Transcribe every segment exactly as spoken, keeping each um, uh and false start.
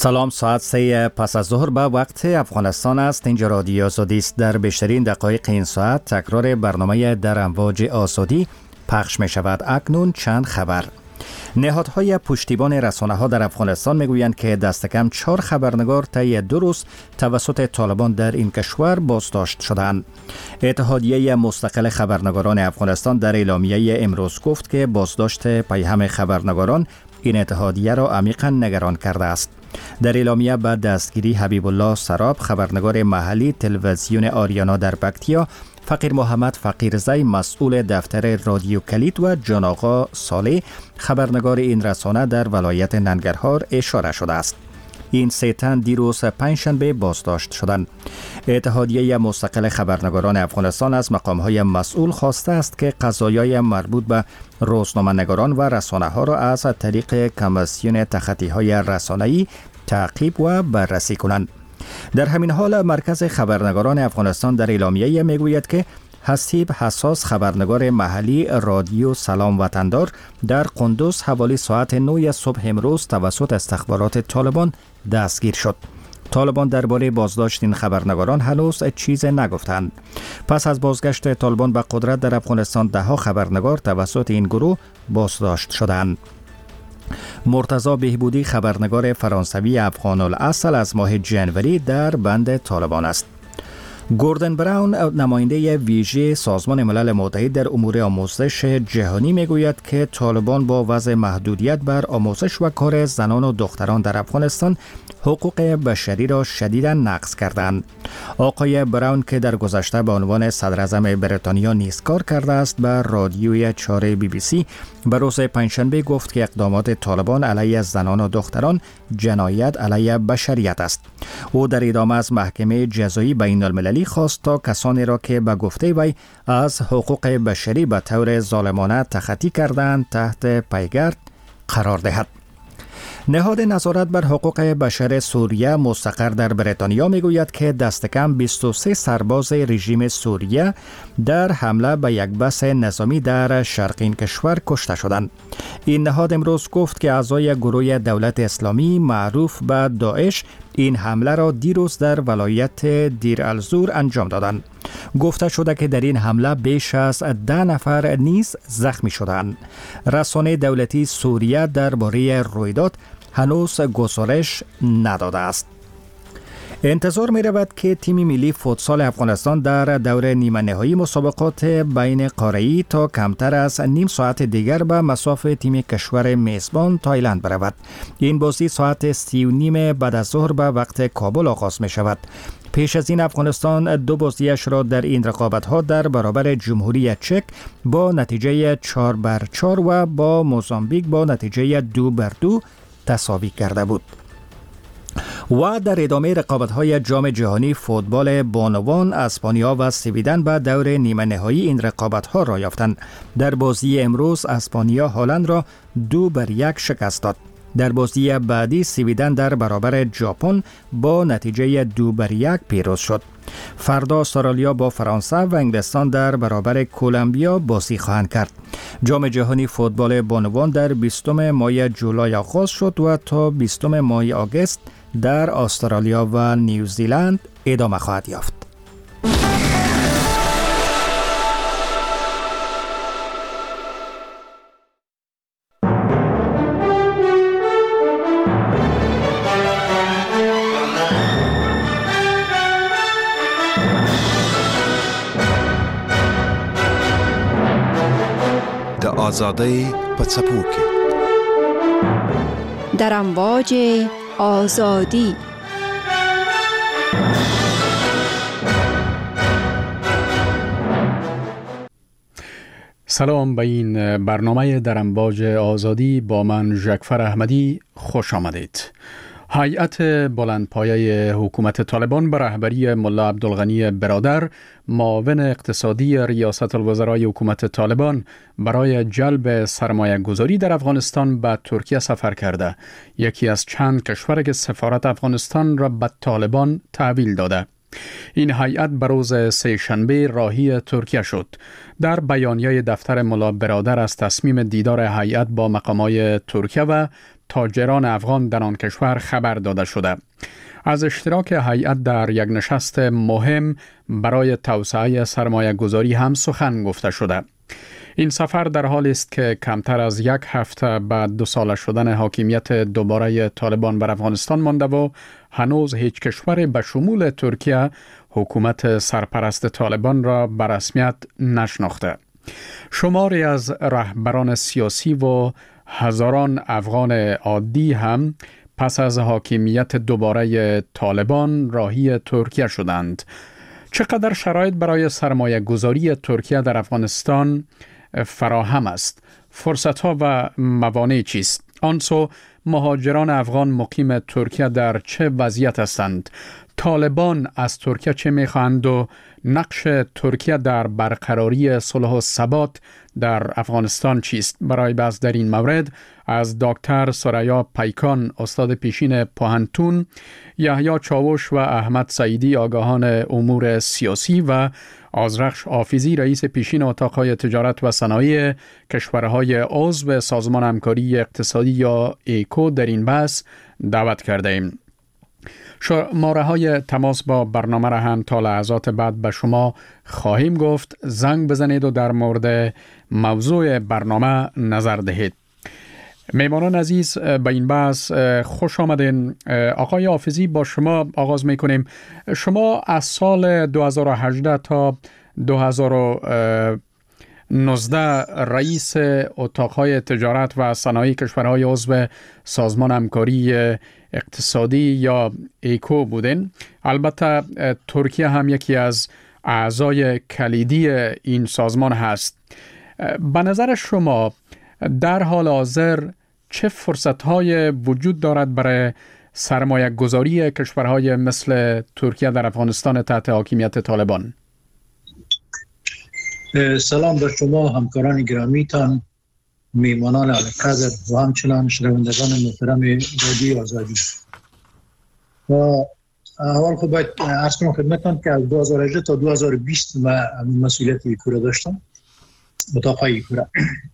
سلام، ساعت سه پس از ظهر به وقت افغانستان است. اینجا رادیو آزادی است. در بیشترین دقایق این ساعت تکرار برنامه در امواج آزادی پخش می شود. اکنون چند خبر. نهادهای پشتیبان رسانه‌ها در افغانستان میگویند که دست کم چهار خبرنگار طی دو روز توسط طالبان در این کشور بازداشت شدند. اتحادیه مستقل خبرنگاران افغانستان در اعلامیه امروز گفت که بازداشت پیهم خبرنگاران این اتحادیه را عمیقاً نگران کرده است. در اعلامیه بعد دستگیری حبیب الله سراب، خبرنگار محلی تلویزیون آریانا در پکتیا، فقیر محمد فقیرزی مسئول دفتر رادیو کلید و جان آقا صالح خبرنگار این رسانه در ولایت ننگرهار اشاره شده است. این سه تن دیروز پنجشنبه بازداشت شدند. اتحادیه مستقل خبرنگاران افغانستان از مقام‌های مسئول خواسته است که قضایای مربوط به روزنامه‌نگاران و رسانه‌ها را از طریق کمیسیون تخطی‌های رسانه‌ای تعقیب و بررسی کنند. در همین حال مرکز خبرنگاران افغانستان در اعلامیه میگوید که حسیب حساس خبرنگار محلی رادیو سلام وطندار در قندوز حوالی ساعت نه صبح امروز توسط استخبارات طالبان دستگیر شد. طالبان درباره بازداشت این خبرنگاران هنوز چیز نگفتند. پس از بازگشت طالبان به قدرت در افغانستان دهها خبرنگار توسط این گروه بازداشت شدند. مرتضی بهبودی خبرنگار فرانسوی افغان الاصل از ماه جنوری در بند طالبان است. گوردن براون نماینده ویژه سازمان ملل متحد در امور آموزش جهانی میگوید که طالبان با وضع محدودیت بر آموزش و کار زنان و دختران در افغانستان حقوق بشری را شدیداً نقض کردند. آقای براون که در گذشته به عنوان صدر اعظم بریتانیا نیز کار کرده است، به رادیوی چهار بی بی سی به روز پنجشنبه گفت که اقدامات طالبان علیه زنان و دختران جنایت علیه بشریت است. او در ادامه از محکمه جزایی بین المللی خواست تا کسانی را که به گفته وی از حقوق بشری به طور ظالمانه تخطی کردند تحت پیگرد قرار دهد. نهاد نظارت بر حقوق بشر سوریه مستقر در بریتانیا میگوید که دست کم بیست و سه سرباز رژیم سوریه در حمله به یک بس نظامی در شرق این کشور کشته شدند. این نهاد امروز گفت که اعضای گروه دولت اسلامی معروف به داعش این حمله را دیروز در ولایت دیر الزور انجام دادند. گفته شده که در این حمله بیش از ده نفر نیز زخمی شدند. رسانه دولتی سوریه درباره رویداد هنوز گزارش نداده است. انتظار می رود که تیم ملی فوتسال افغانستان در دور نیمه نهایی مسابقات بین قاره‌ای تا کمتر از نیم ساعت دیگر به مصاف تیم کشور میزبان تایلند برود. این بازی ساعت سی و نیم بعد از ظهر به وقت کابل آغاز می شود. پیش از این افغانستان دو بازیش را در این رقابت‌ها در برابر جمهوری چک با نتیجه چهار بر چهار و با موزامبیک با نتیجه دو بر دو تساوی کرده بود. و در ادامه رقابت‌های جام جهانی فوتبال بانوان اسپانیا و سویدن به دور نیمه نهایی این رقابت‌ها را یافتند. در بازی امروز اسپانیا هلند را دو بر یک شکست داد. در بازی بعدی سویدن در برابر ژاپن با نتیجه دو بر یک پیروز شد. فردا استرالیا با فرانسه و انگلستان در برابر کلمبیا بازی خواهند کرد. جام جهانی فوتبال بانوان در بیستم ماه جولای آغاز شد و تا بیستم ماه آگوست در استرالیا و نیوزیلند ادامه خواهد یافت. آزادی پڅپو کې در امواج آزادی. سلام به این برنامه در امواج آزادی با من ژکفر احمدی خوش آمدید. هیئت بلندپایه حکومت طالبان به رهبری ملا عبدالغنی برادر، معاون اقتصادی ریاست الوزرای حکومت طالبان، برای جلب سرمایه گذاری در افغانستان به ترکیه سفر کرده. یکی از چند کشور که سفارت افغانستان را به طالبان تحویل داده. این هیئت به روز سه‌شنبه راهی ترکیه شد. در بیانیه دفتر ملا برادر از تصمیم دیدار هیئت با مقامای ترکیه و تاجران افغان در آن کشور خبر داده شده. از اشتراک هیئت در یک نشست مهم برای توسعه سرمایه گذاری هم سخن گفته شده. این سفر در حالی است که کمتر از یک هفته بعد دو ساله شدن حاکمیت دوباره طالبان بر افغانستان مانده و هنوز هیچ کشور به شمول ترکیه حکومت سرپرست طالبان را به رسمیت نشناخته. شماری از رهبران سیاسی و هزاران افغان عادی هم پس از حاکمیت دوباره طالبان راهی ترکیه شدند. چقدر شرایط برای سرمایه گذاری ترکیه در افغانستان فراهم است؟ فرصت‌ها و موانع چیست؟ آنسو مهاجران افغان مقیم ترکیه در چه وضعیت هستند؟ طالبان از ترکیه چه می‌خواهند و نقش ترکیه در برقراری صلح و ثبات در افغانستان چیست؟ برای بحث در این مورد از دکتر سریا پیکان استاد پیشین پوهنتون، یحیی چاوش و احمد سعیدی آگاهان امور سیاسی و آذرخش حافظی رئیس پیشین اتاق‌های تجارت و صنایع کشورهای عضو سازمان همکاری اقتصادی یا ایکو در این بحث دعوت کرده ایم. شماره های تماس با برنامه را هم تا لحظات بعد به شما خواهیم گفت. زنگ بزنید و در مورد موضوع برنامه نظر دهید. میمانان عزیز، به این بحث خوش آمدین. آقای حافظی، با شما آغاز میکنیم. شما از سال دو هزار و هجده تا دو هزار و نوزده رئیس اتاقهای تجارت و صنایع کشورهای عضو سازمان همکاری اقتصادی یا ایکو بودین. البته ترکیه هم یکی از اعضای کلیدی این سازمان هست. به نظر شما در حال حاضر چه فرصت‌های وجود دارد برای سرمایه گذاری کشورهای مثل ترکیه در افغانستان تحت حاکمیت طالبان؟ سلام بر شما همکاران گرامیتان، میمانان علیقدر و همچنان شنوندگان محترم رادیو آزادی. و اول خب باید عرض کنم خدمتتان که از دو هزار و هجده تا دو هزار و بیست من مسئولیت ایکو را داشتم، اتاقهای ایکو را.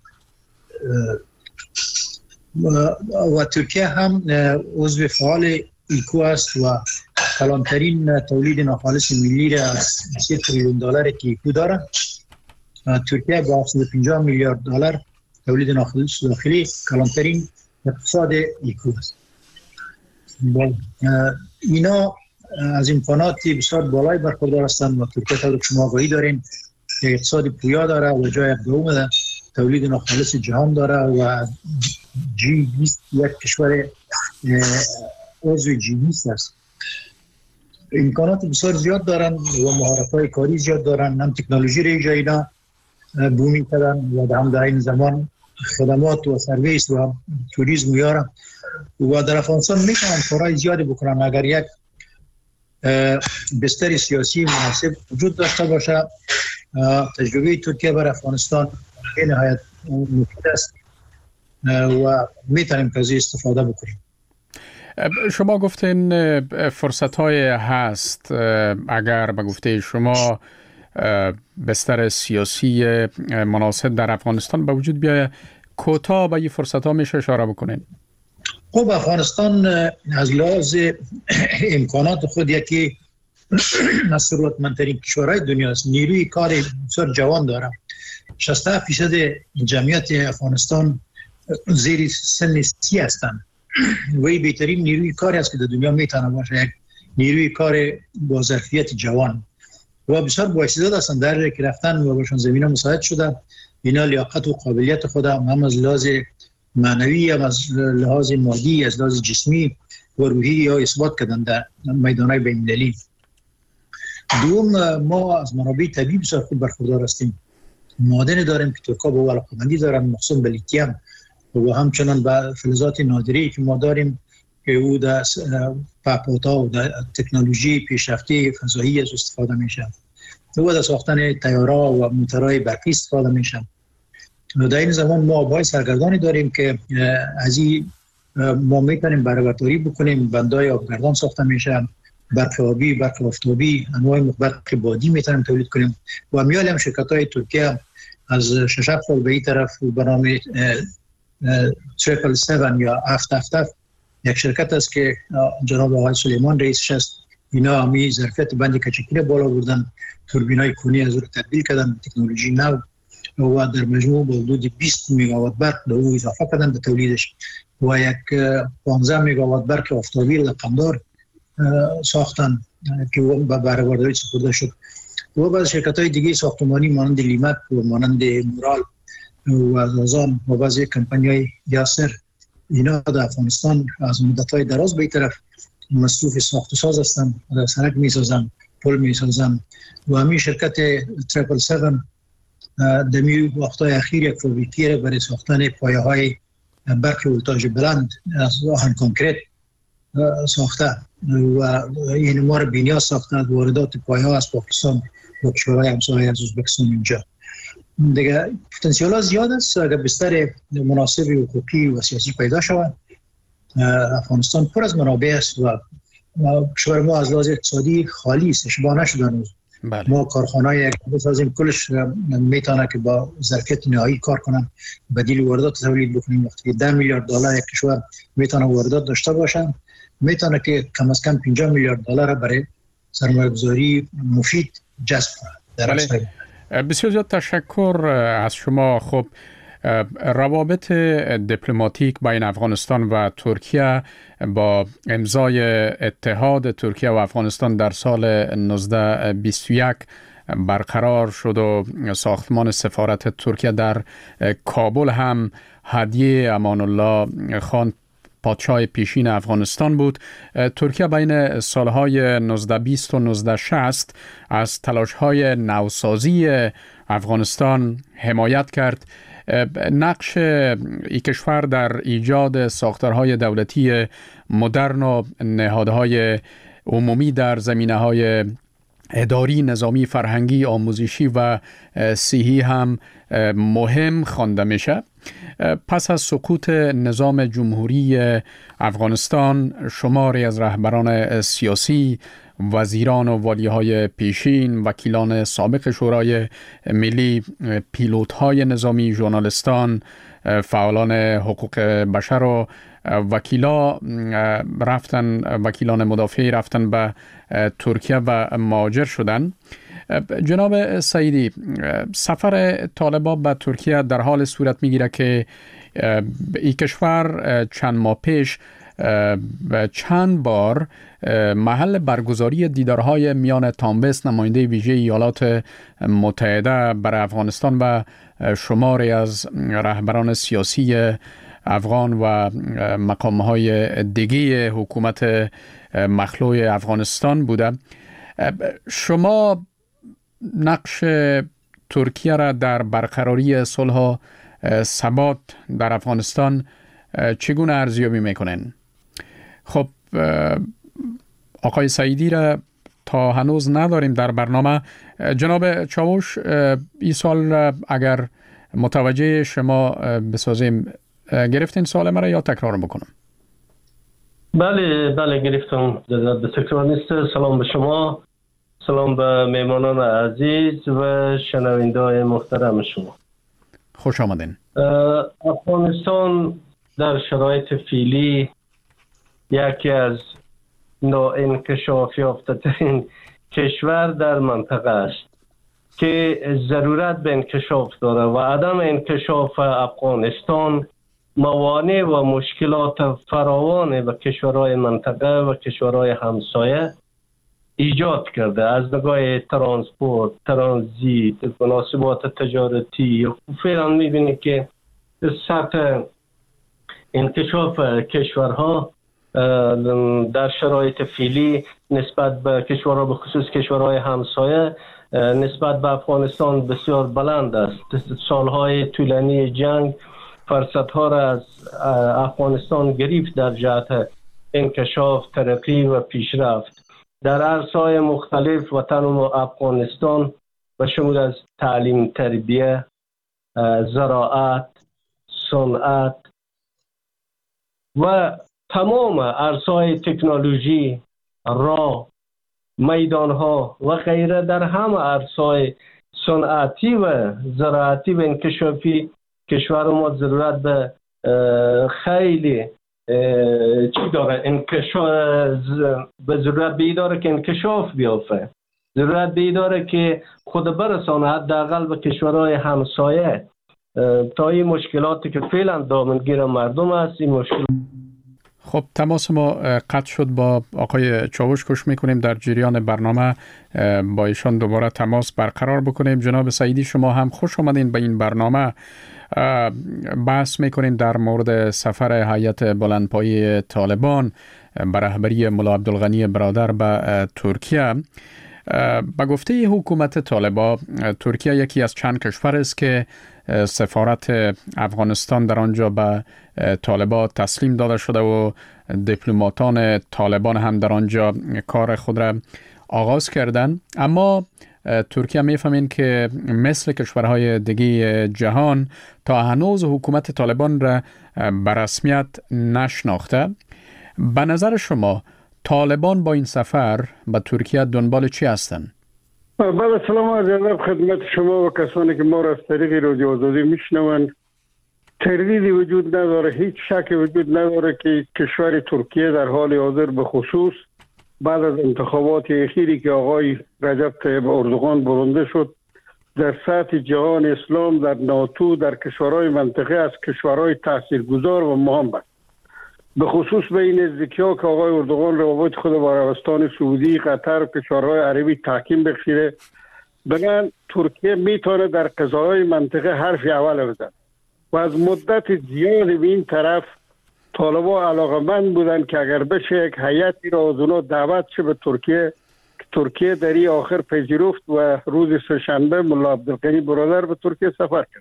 و ترکیه هم عضو فعال ایکو است و کلانترین تولید ناخالص ملی را از سه تریلیون دلار که ایکو داره. ترکیه با هفتصد و پنجاه میلیارد دلار تولید ناخالص داخلی کلانترین اقتصاد ایکو است. اینا از امکانات بسیار بالای برخوردار هستند و ترکیه طور که شما آگاهی دارین که اقتصاد پویا داره و جای دوم ده تولید ناخالص جهان داره و جی بیست یک کشور عضو جی بیست است. امکانات بسیار زیاد دارن و مهارت‌های کاری زیاد دارن، هم تکنولوژی را ایجا اینا بومی کردن و هم در این زمان خدمات و سرویس و توریسم میارن و در افغانستان میتونن کارهای زیادی بکنن اگر یک بستر سیاسی مناسب وجود داشته باشه. تجربه ترکیه بر افغانستان به نهایت مفید است و میتونیم که از استفاده بکنیم. شما گفتین فرصت‌های هست. اگر به گفته شما بستر سیاسی مناسب در افغانستان به وجود بیاید، کوتاه به این فرصت‌ها میشه اشاره بکنین؟ خب افغانستان از لحاظ امکانات خود یکی از ثروتمندترین کشورهای دنیا است. نیروی کار بسیار جوان داره. شصت و هفت درصد جمعیت افغانستان زیر سن سی هستند. وی بهترین نیروی کاری است که در دنیا میتونه باشه، یک نیروی کار با ظرفیت جوان و بسیار بااستعداد هستند. در که رفتن و بهشون زمینه مساعد شده، اینا لیاقت و قابلیت خود هم از لحاظ معنوی هم از لحاظ مادی از لحاظ جسمی و روحی یا اثبات کردن در میدانهای بین‌المللی. دوم، ما از منابع طبیعی بسیار خوب برخوردار هستیم. معادن داریم که ترکا به علاقه‌مندی دارن، مخصوصا به لیتیم و همچنان به فلزات نادری که ما داریم که او در پهپادها و در تکنولوژی پیشرفته فضایی از استفاده میشه و در ساختن طیاره‌ها و موتورهای برقی استفاده میشه. در این زمان ما آب‌های سرگردانی داریم که از این ما میتونیم بهره برداری بکنیم. بندهای آبگردان ساخته میشن برق آبی، برق آفتابی، انواع برق بادی میتونیم تولید کنیم. و میال هم شرکت های ترکیه از شش سال به این طرف به نام تریپل سیون یا هفت هفت هفت یک شرکت است که جناب آقای سلیمان رئیسش است. اینا همی ظرفیت بند کچکی بالا بردن، توربینای کونی از رو تبدیل کردن، تکنولوژی نو و در مجموع به حدود بیست مگاوات برق به او اضافه کردن به تولیدش و یک پانزده مگاوات برق آفتابی رقمدار ساختن که به بهره برداری سپرده شد. و بعض شرکت‌های دیگه ساختمانی مانند لیمک و مانند مورال و ازازان و بعضی کمپانی‌های یاسر، اینا در افغانستان از مدت‌های دراز به این طرف مصروف ساخت و ساز هستند، سرک می‌سازن، پل می‌سازن. و همین شرکت تریپل سیون در می وقت‌های اخیر یک فابریکه برای ساختن پایه‌های برق ولتاژ بلند از آهن کنکریت ساخته و این ما رو بینیاز ساختن. واردات پایه‌ها از پاکستان و کشورهای همسایه از ازبکستان اینجا دیگه پتانسیل ها زیاد است. اگر بستر مناسب حقوقی و سیاسی پیدا شود، افغانستان پر از منابع است و کشور ما از لحاظ اقتصادی خالی است، اشباع نشده هنوز. بله. ما کارخانه‌ای بسازیم کلش میتونه که با ظرفیت نهایی کار کنن، بدیل واردات تولید بکنیم. وقتی ده میلیارد دلار یک کشور میتونه واردات داشته باشه، میتونه که کم از کم پنجاه میلیارد دلار برای سرمایه‌گذاری مفید جذب کنه. بله. بسیار زیاد تشکر از شما. خب روابط دیپلماتیک بین افغانستان و ترکیه با امضای اتحاد ترکیه و افغانستان در سال نوزده بیست و یک برقرار شد و ساختمان سفارت ترکیه در کابل هم هدیه امان الله خان پادشاه پیشین افغانستان بود. ترکیه بین سالهای نوزده بیست و نوزده شصت از تلاش‌های نوسازی افغانستان حمایت کرد. نقش این کشور در ایجاد ساختارهای دولتی مدرن و نهادهای عمومی در زمینه‌های اداری، نظامی، فرهنگی، آموزشی و صحی هم مهم خوانده میشه. پس از سقوط نظام جمهوری افغانستان، شماری از رهبران سیاسی، وزیران و والیهای پیشین، وکیلان سابق شورای ملی، پیلوت‌های نظامی، ژورنالیستان، فعالان حقوق بشر و وکیلا رفتن وکیلان مدافعی رفتن به ترکیه و مهاجر شدن. جناب سعیدی، سفر طالبان به ترکیه در حال صورت میگیره که این کشور چند ماه پیش چند بار محل برگزاری دیدارهای میان تامبس، نماینده ویژه ایالات متحده برای افغانستان و شماری از رهبران سیاسی افغان و مقامهای دیگه حکومت مخلوع افغانستان بوده. شما نقش ترکیه را در برقراری صلح و ثبات در افغانستان چگونه ارزیابی میکنین؟ خب آقای سعیدی را تا هنوز نداریم در برنامه. جناب چاوش، این سال اگر متوجه شما بسازیم، گرفتین سوال مرا یا تکرار بکنم؟ بله بله گرفتم، به تکرار نیست. سلام به شما، سلام به میمانان عزیز و شنونده‌های محترم شما. خوش آمدین. افغانستان در شرایط فعلی یکی از ناانکشاف یافته‌ترین کشور در منطقه است که ضرورت به انکشاف داره و عدم انکشاف افغانستان موانع و مشکلات فراوان به کشورهای منطقه و کشورهای همسایه ایجاد کرده، از نگاه ترانسپورت، ترانزیت، مناسبات تجارتی. فعلا می‌بینید که سطح انکشاف کشورها در شرایط فعلی نسبت به کشورها، به خصوص کشورهای همسایه، نسبت به افغانستان بسیار بلند است. سالهای طولانی جنگ فرصت‌ها را از افغانستان گرفت در جهت انکشاف، ترقی و پیشرفت در عرصه‌های مختلف. وطن افغانستان به شمول از تعلیم، تربیه، زراعت، صنعت و تمام عرصه‌های تکنولوژی را میدان ها و غیره در همه عرصه‌های صنعتی و زراعتی و انکشافی کشور ما ضرورت به خیلی چی داره، انکشاف به ضرورت بی داره که انکشاف بیافته، ضرورت بی داره که خود برسانه حداقل به کشورهای همسایه تا این مشکلاتی که فعلا دامنگیر مردم است این مشکل. خب تماس ما قطع شد با آقای چاوش، کش میکنیم در جریان برنامه با ایشان دوباره تماس برقرار بکنیم. جناب سعیدی شما هم خوش آمدین به این برنامه. بحث میکنیم در مورد سفر هیئت بلندپایه طالبان به رهبری ملا عبدالغنی برادر به ترکیه. به گفته حکومت طالبان، ترکیه یکی از چند کشور است که سفارت افغانستان در آنجا به طالبان تسلیم داده شده و دیپلماتان طالبان هم در آنجا کار خود را آغاز کردند. اما ترکیه میفهمین که مثل کشورهای دیگه جهان تا هنوز حکومت طالبان را به رسمیت نشناخته. به نظر شما طالبان با این سفر به ترکیه دنبال چی هستند؟ بله، سلام و ادب خدمت شما و کسانی که ما را از طریق رادیو آزادی میشنوند. تردیدی وجود نداره، هیچ شکی وجود نداره که کشور ترکیه در حال حاضر به خصوص بعد از انتخابات اخیری که آقای رجب طیب اردوغان برنده شد در سطح جهان اسلام، در ناتو، در کشورهای منطقه از کشورهای تاثیرگذار و مهم است. به خصوص به این نزدیکی‌ها که آقای اردوغان روابط خود با عربستان سعودی، قطر و کشورهای عربی تحکیم بخشیده، بگن ترکیه میتونه در قضاهای منطقه حرف اول بزنه و از مدت زیادی به این طرف طالبان علاقمند بودن که اگر بشه یک هیئتی را از اونا دعوت شه به ترکیه، که ترکیه در این آخر پذیرفت و روز سه‌شنبه ملا عبدالغنی برادر به ترکیه سفر کرد.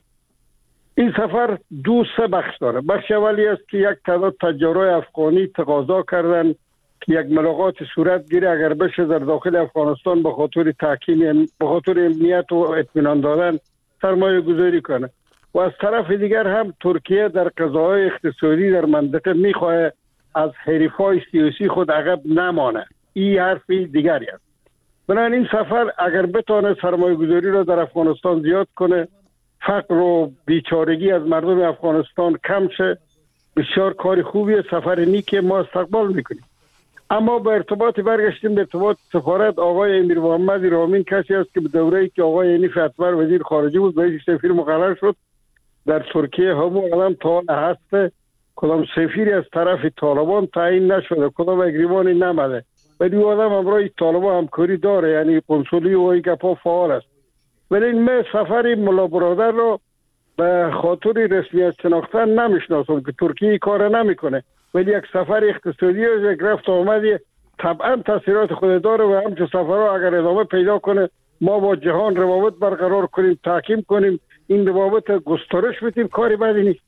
این سفر دو سه بخش داره. بخش اولی است که یک تعداد تجارای افغانی تقاضا کردن که یک ملاقات صورت گیره اگر بشه در داخل افغانستان به خاطر تحکیم، به خاطر امنیت و اطمینان دادن سرمایه گذاری کنه. و از طرف دیگر هم ترکیه در قضاهای اقتصادی در منطقه میخواه از حریفای سیاسی خود عقب نمانه. این حرفی دیگری است. بنابراین این سفر اگر بتونه سرمایه گذاری را در افغانستان زیاد کنه، فقر و بیچارگی از مردم افغانستان کم شه، بسیار کار خوبیه، سفر نیک ما استقبال میکنیم. اما به ارتباط برگشتیم به ارتباط سفارت، آقای امیر محمد رامین کسی است که به دوره‌ای که آقای ینیف اتمر وزیر خارجه بود بهش سفیر مقرر شد در ترکیه. همون الان تا هسته کدام سفیری از طرف طالبان تعیین نشده، کدام اگریمانی نمده، ولی او آدم همراه طالبان همکاری داره، یعنی کنسولی و این گپا فعال است. ولی من سفر ملا برادر رو به خاطر رسمیت شناختن نمیشناسم که ترکیه کار نمیکنه، ولی یک سفر اقتصادی و یک رفت آمدی طبعا تاثیرات خود داره و همچون سفرها اگر ادامه پیدا کنه ما با جهان روابط برقرار کنیم، تحکیم کنیم، این روابط گسترش بدیم، کاری بدی نیست.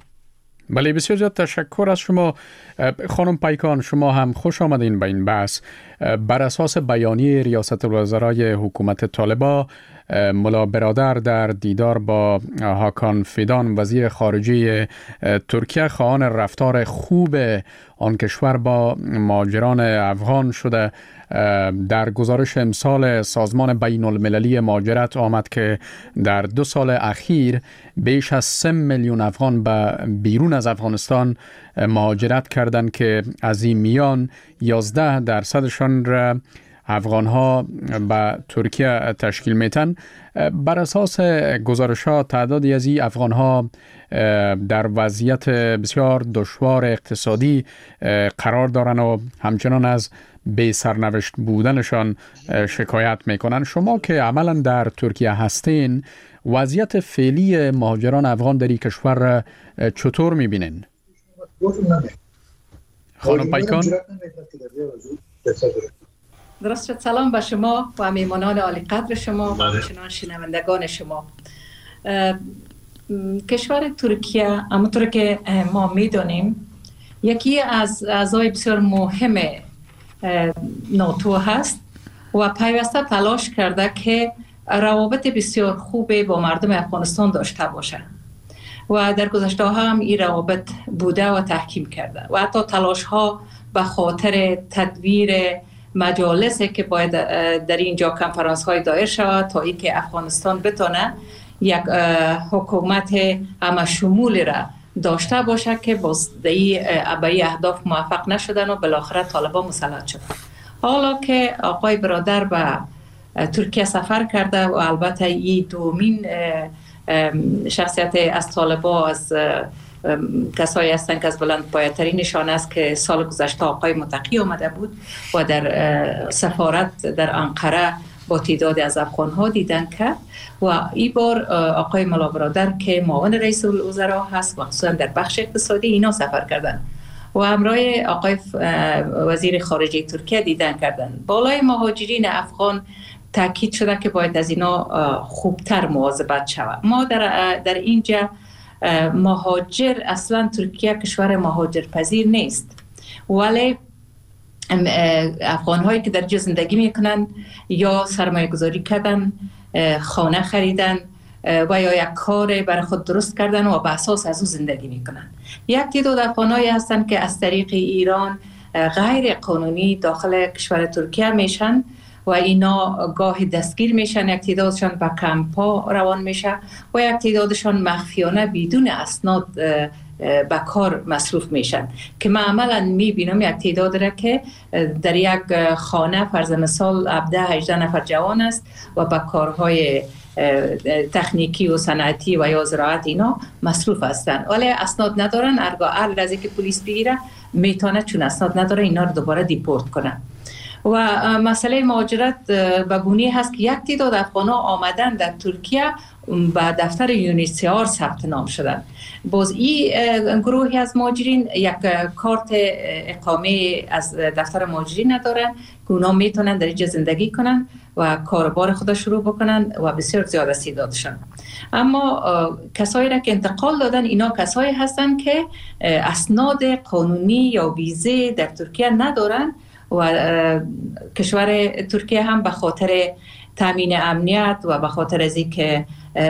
بله، بسیار زیاد تشکر از شما خانم پیکان. شما هم خوش آمدین به این بحث. بر اساس بیانیه ریاست الوزرای حکومت طالبان، ملا برادر در دیدار با هاکان فیدان وزیر خارجه ترکیه خواهان رفتار خوب آن کشور با مهاجران افغان شده. در گزارش امسال سازمان بین المللی مهاجرت آمد که در دو سال اخیر بیش از سه میلیون افغان به بیرون از افغانستان مهاجرت کردند که از این میان یازده درصدشان را افغان‌ها به ترکیه تشکیل میتن. بر اساس گزارش‌ها تعدادی از این افغان‌ها در وضعیت بسیار دشوار اقتصادی قرار دارن و همچنان از بی سرنوشت بودنشان شکایت میکنن. شما که عملا در ترکیه هستین، وضعیت فعلی مهاجران افغان در این کشور چطور میبینین؟ خانم پیکان. درست شد. سلام به شما و میمانان عالی قدر شما و همچنان شنوندگان شما. کشور ترکیه همونطور که ما میدونیم یکی از اعضای بسیار مهم ناتو هست و پیوسته تلاش کرده که روابط بسیار خوب با مردم افغانستان داشته باشه و در گذشته ها هم این روابط بوده و تحکیم کرده و حتی تلاش ها به خاطر تدویر مجالسی که باید در اینجا کنفرانس های دایر شود تا ای که افغانستان بتونه یک حکومت همه شمول را داشته باشه که باز به این اهداف موفق نشدن و بالاخره طالبان مسلط شدن. حالا که آقای برادر به ترکیه سفر کرده و البته این دومین شخصیت از طالبان از کسایی هستند که از بلند پایه‌ترینشان است که سال گذشته آقای متقی آمده بود و در سفارت در انقره با تعداد از افغان‌ها دیدن کرد و این بار آقای ملا برادر که معاون رئیس الوزراء هست و خصوصا در بخش اقتصادی اینا سفر کردن و همراه آقای وزیر خارجه ترکیه دیدن کردن. بالای مهاجرین افغان تاکید شده که باید از اینا خوبتر مواظبت شود. ما در در اینجا مهاجر اصلا ترکیه کشور مهاجر پذیر نیست، ولی افغان هایی که در اینجا زندگی میکنن یا سرمایه گذاری کردن، خانه خریدن و یا یک کار برای خود درست کردن و به اساس از او زندگی میکنن. یک تعداد افغان هایی هستن که از طریق ایران غیر قانونی داخل کشور ترکیه میشن و اینا گاهی دستگیر میشن، یک تعدادشان به کمپا روان میشه و یک تعدادشان مخفیانه بدون اسناد به کار مصروف میشن که من عملا میبینم یک تعداد را که در یک خانه فرض مثال هفده هجده نفر جوان است و به کارهای تکنیکی و صنعتی و یا زراعت اینا مصروف هستند ولی اسناد ندارن. ارگاه هر لحظه که پلیس بگیره میتونه چون اسناد نداره اینا رو دوباره دیپورت کنه. و مسئله مهاجرت به گونه هست که یک تعداد افغان‌ها آمدن در ترکیه به دفتر یونیسیار ثبت نام شدن. باز این گروهی از مهاجرین یک کارت اقامه از دفتر مهاجرین ندارن که اونا میتونن در اینجا زندگی کنن و کاروبار خود شروع بکنن و بسیار زیاد استعدادشان. اما کسایی را که انتقال دادن اینا کسایی هستن که اسناد قانونی یا ویزه در ترکیه ندارن و کشور ترکیه هم به خاطر تامین امنیت و به خاطر از اینکه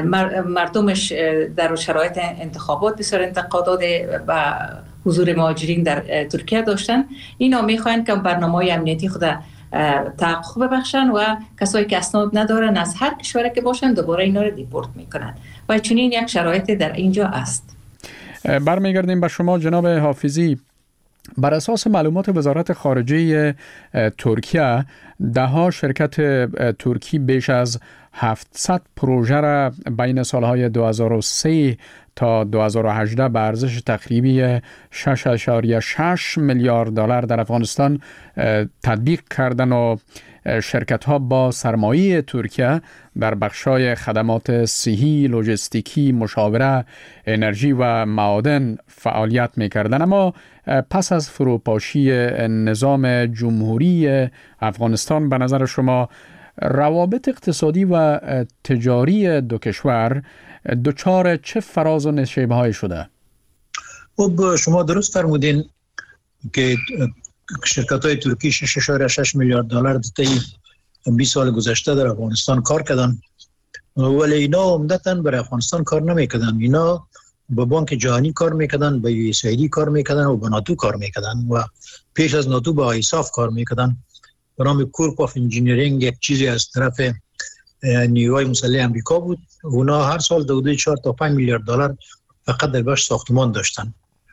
مردمش در شرایط انتخابات بسیار انتقادات و حضور مهاجرین در ترکیه داشتن، اینا میخواین که برنامه‌های امنیتی خود تحقق ببخشن و کسایی که اسناد ندارن از هر کشوری که باشن دوباره اینا رو دیپورت میکنن و چنین یک شرایط در اینجا است. برمیگردیم به شما جناب حافظی. بر اساس معلومات وزارت خارجه ترکیه، دهها شرکت ترکی بیش از هفتصد پروژه را بین سالهای دو هزار و سه تا دو هزار و هجده به ارزش تقریبی شش ممیز شش میلیارد دلار در افغانستان تطبیق کردند و شرکت ها با سرمایه ترکیه در بخشای خدمات صحی، لوجستیکی، مشاوره، انرژی و معادن فعالیت می‌کردند. اما پس از فروپاشی نظام جمهوری افغانستان به نظر شما روابط اقتصادی و تجاری دو کشور دچار چه فراز و نشیب‌هایی شده؟ خب شما درست فرمودین که شرکت‌های ترکی شش ممیز شش میلیارد دلار طی بیست سال گذشته در افغانستان کار کردن، ولی اینا عمدتاً برای افغانستان کار نمی‌کردن. اینا با بانک جهانی کار می‌کردن، با یو اس ای دی کار می‌کردن و با ناتو کار می‌کردن و پیش از ناتو با ایساف کار می‌کردن. به نام کورپ آف انجینیرینگ یک چیزی از طرف نیروهای مسلح امریکا بود. اونا هر سال حدود چهار تا پنج میلیارد دلار فقط در بخش ساختمان داشتن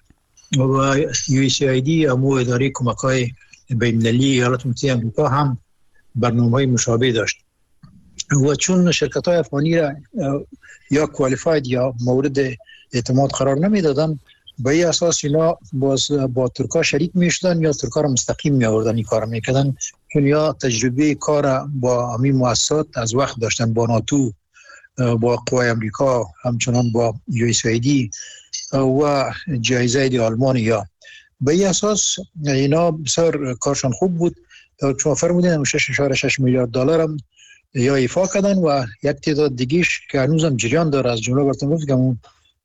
و یو اس ای دی امو اداره کمک‌های بین‌المللی ایالات متحده آمریکا هم برنامه‌های مشابه داشت و چون شرکت‌های افغانی را یا کوالیفاید یا مورد اعتماد قرار نمیدادن، به این اساس اینا باز با ترکا شریک میشدن یا ترکا را مستقیم می آوردن این کار میکردن، چون یا تجربه کار با همین مؤسسات از وقت داشتن، با ناتو، با قوای امریکا، همچنان با یو اس ای دی و جایزه آلمان. یا به این اساس اینا بسیار کارشان خوب بود. چون فرمودن شش ممیز شش میلیارد دلار هم یا ایفا کردن و یک تعداد دیگه‌اش که هنوزم جریان داره، از جمله براتون گفتم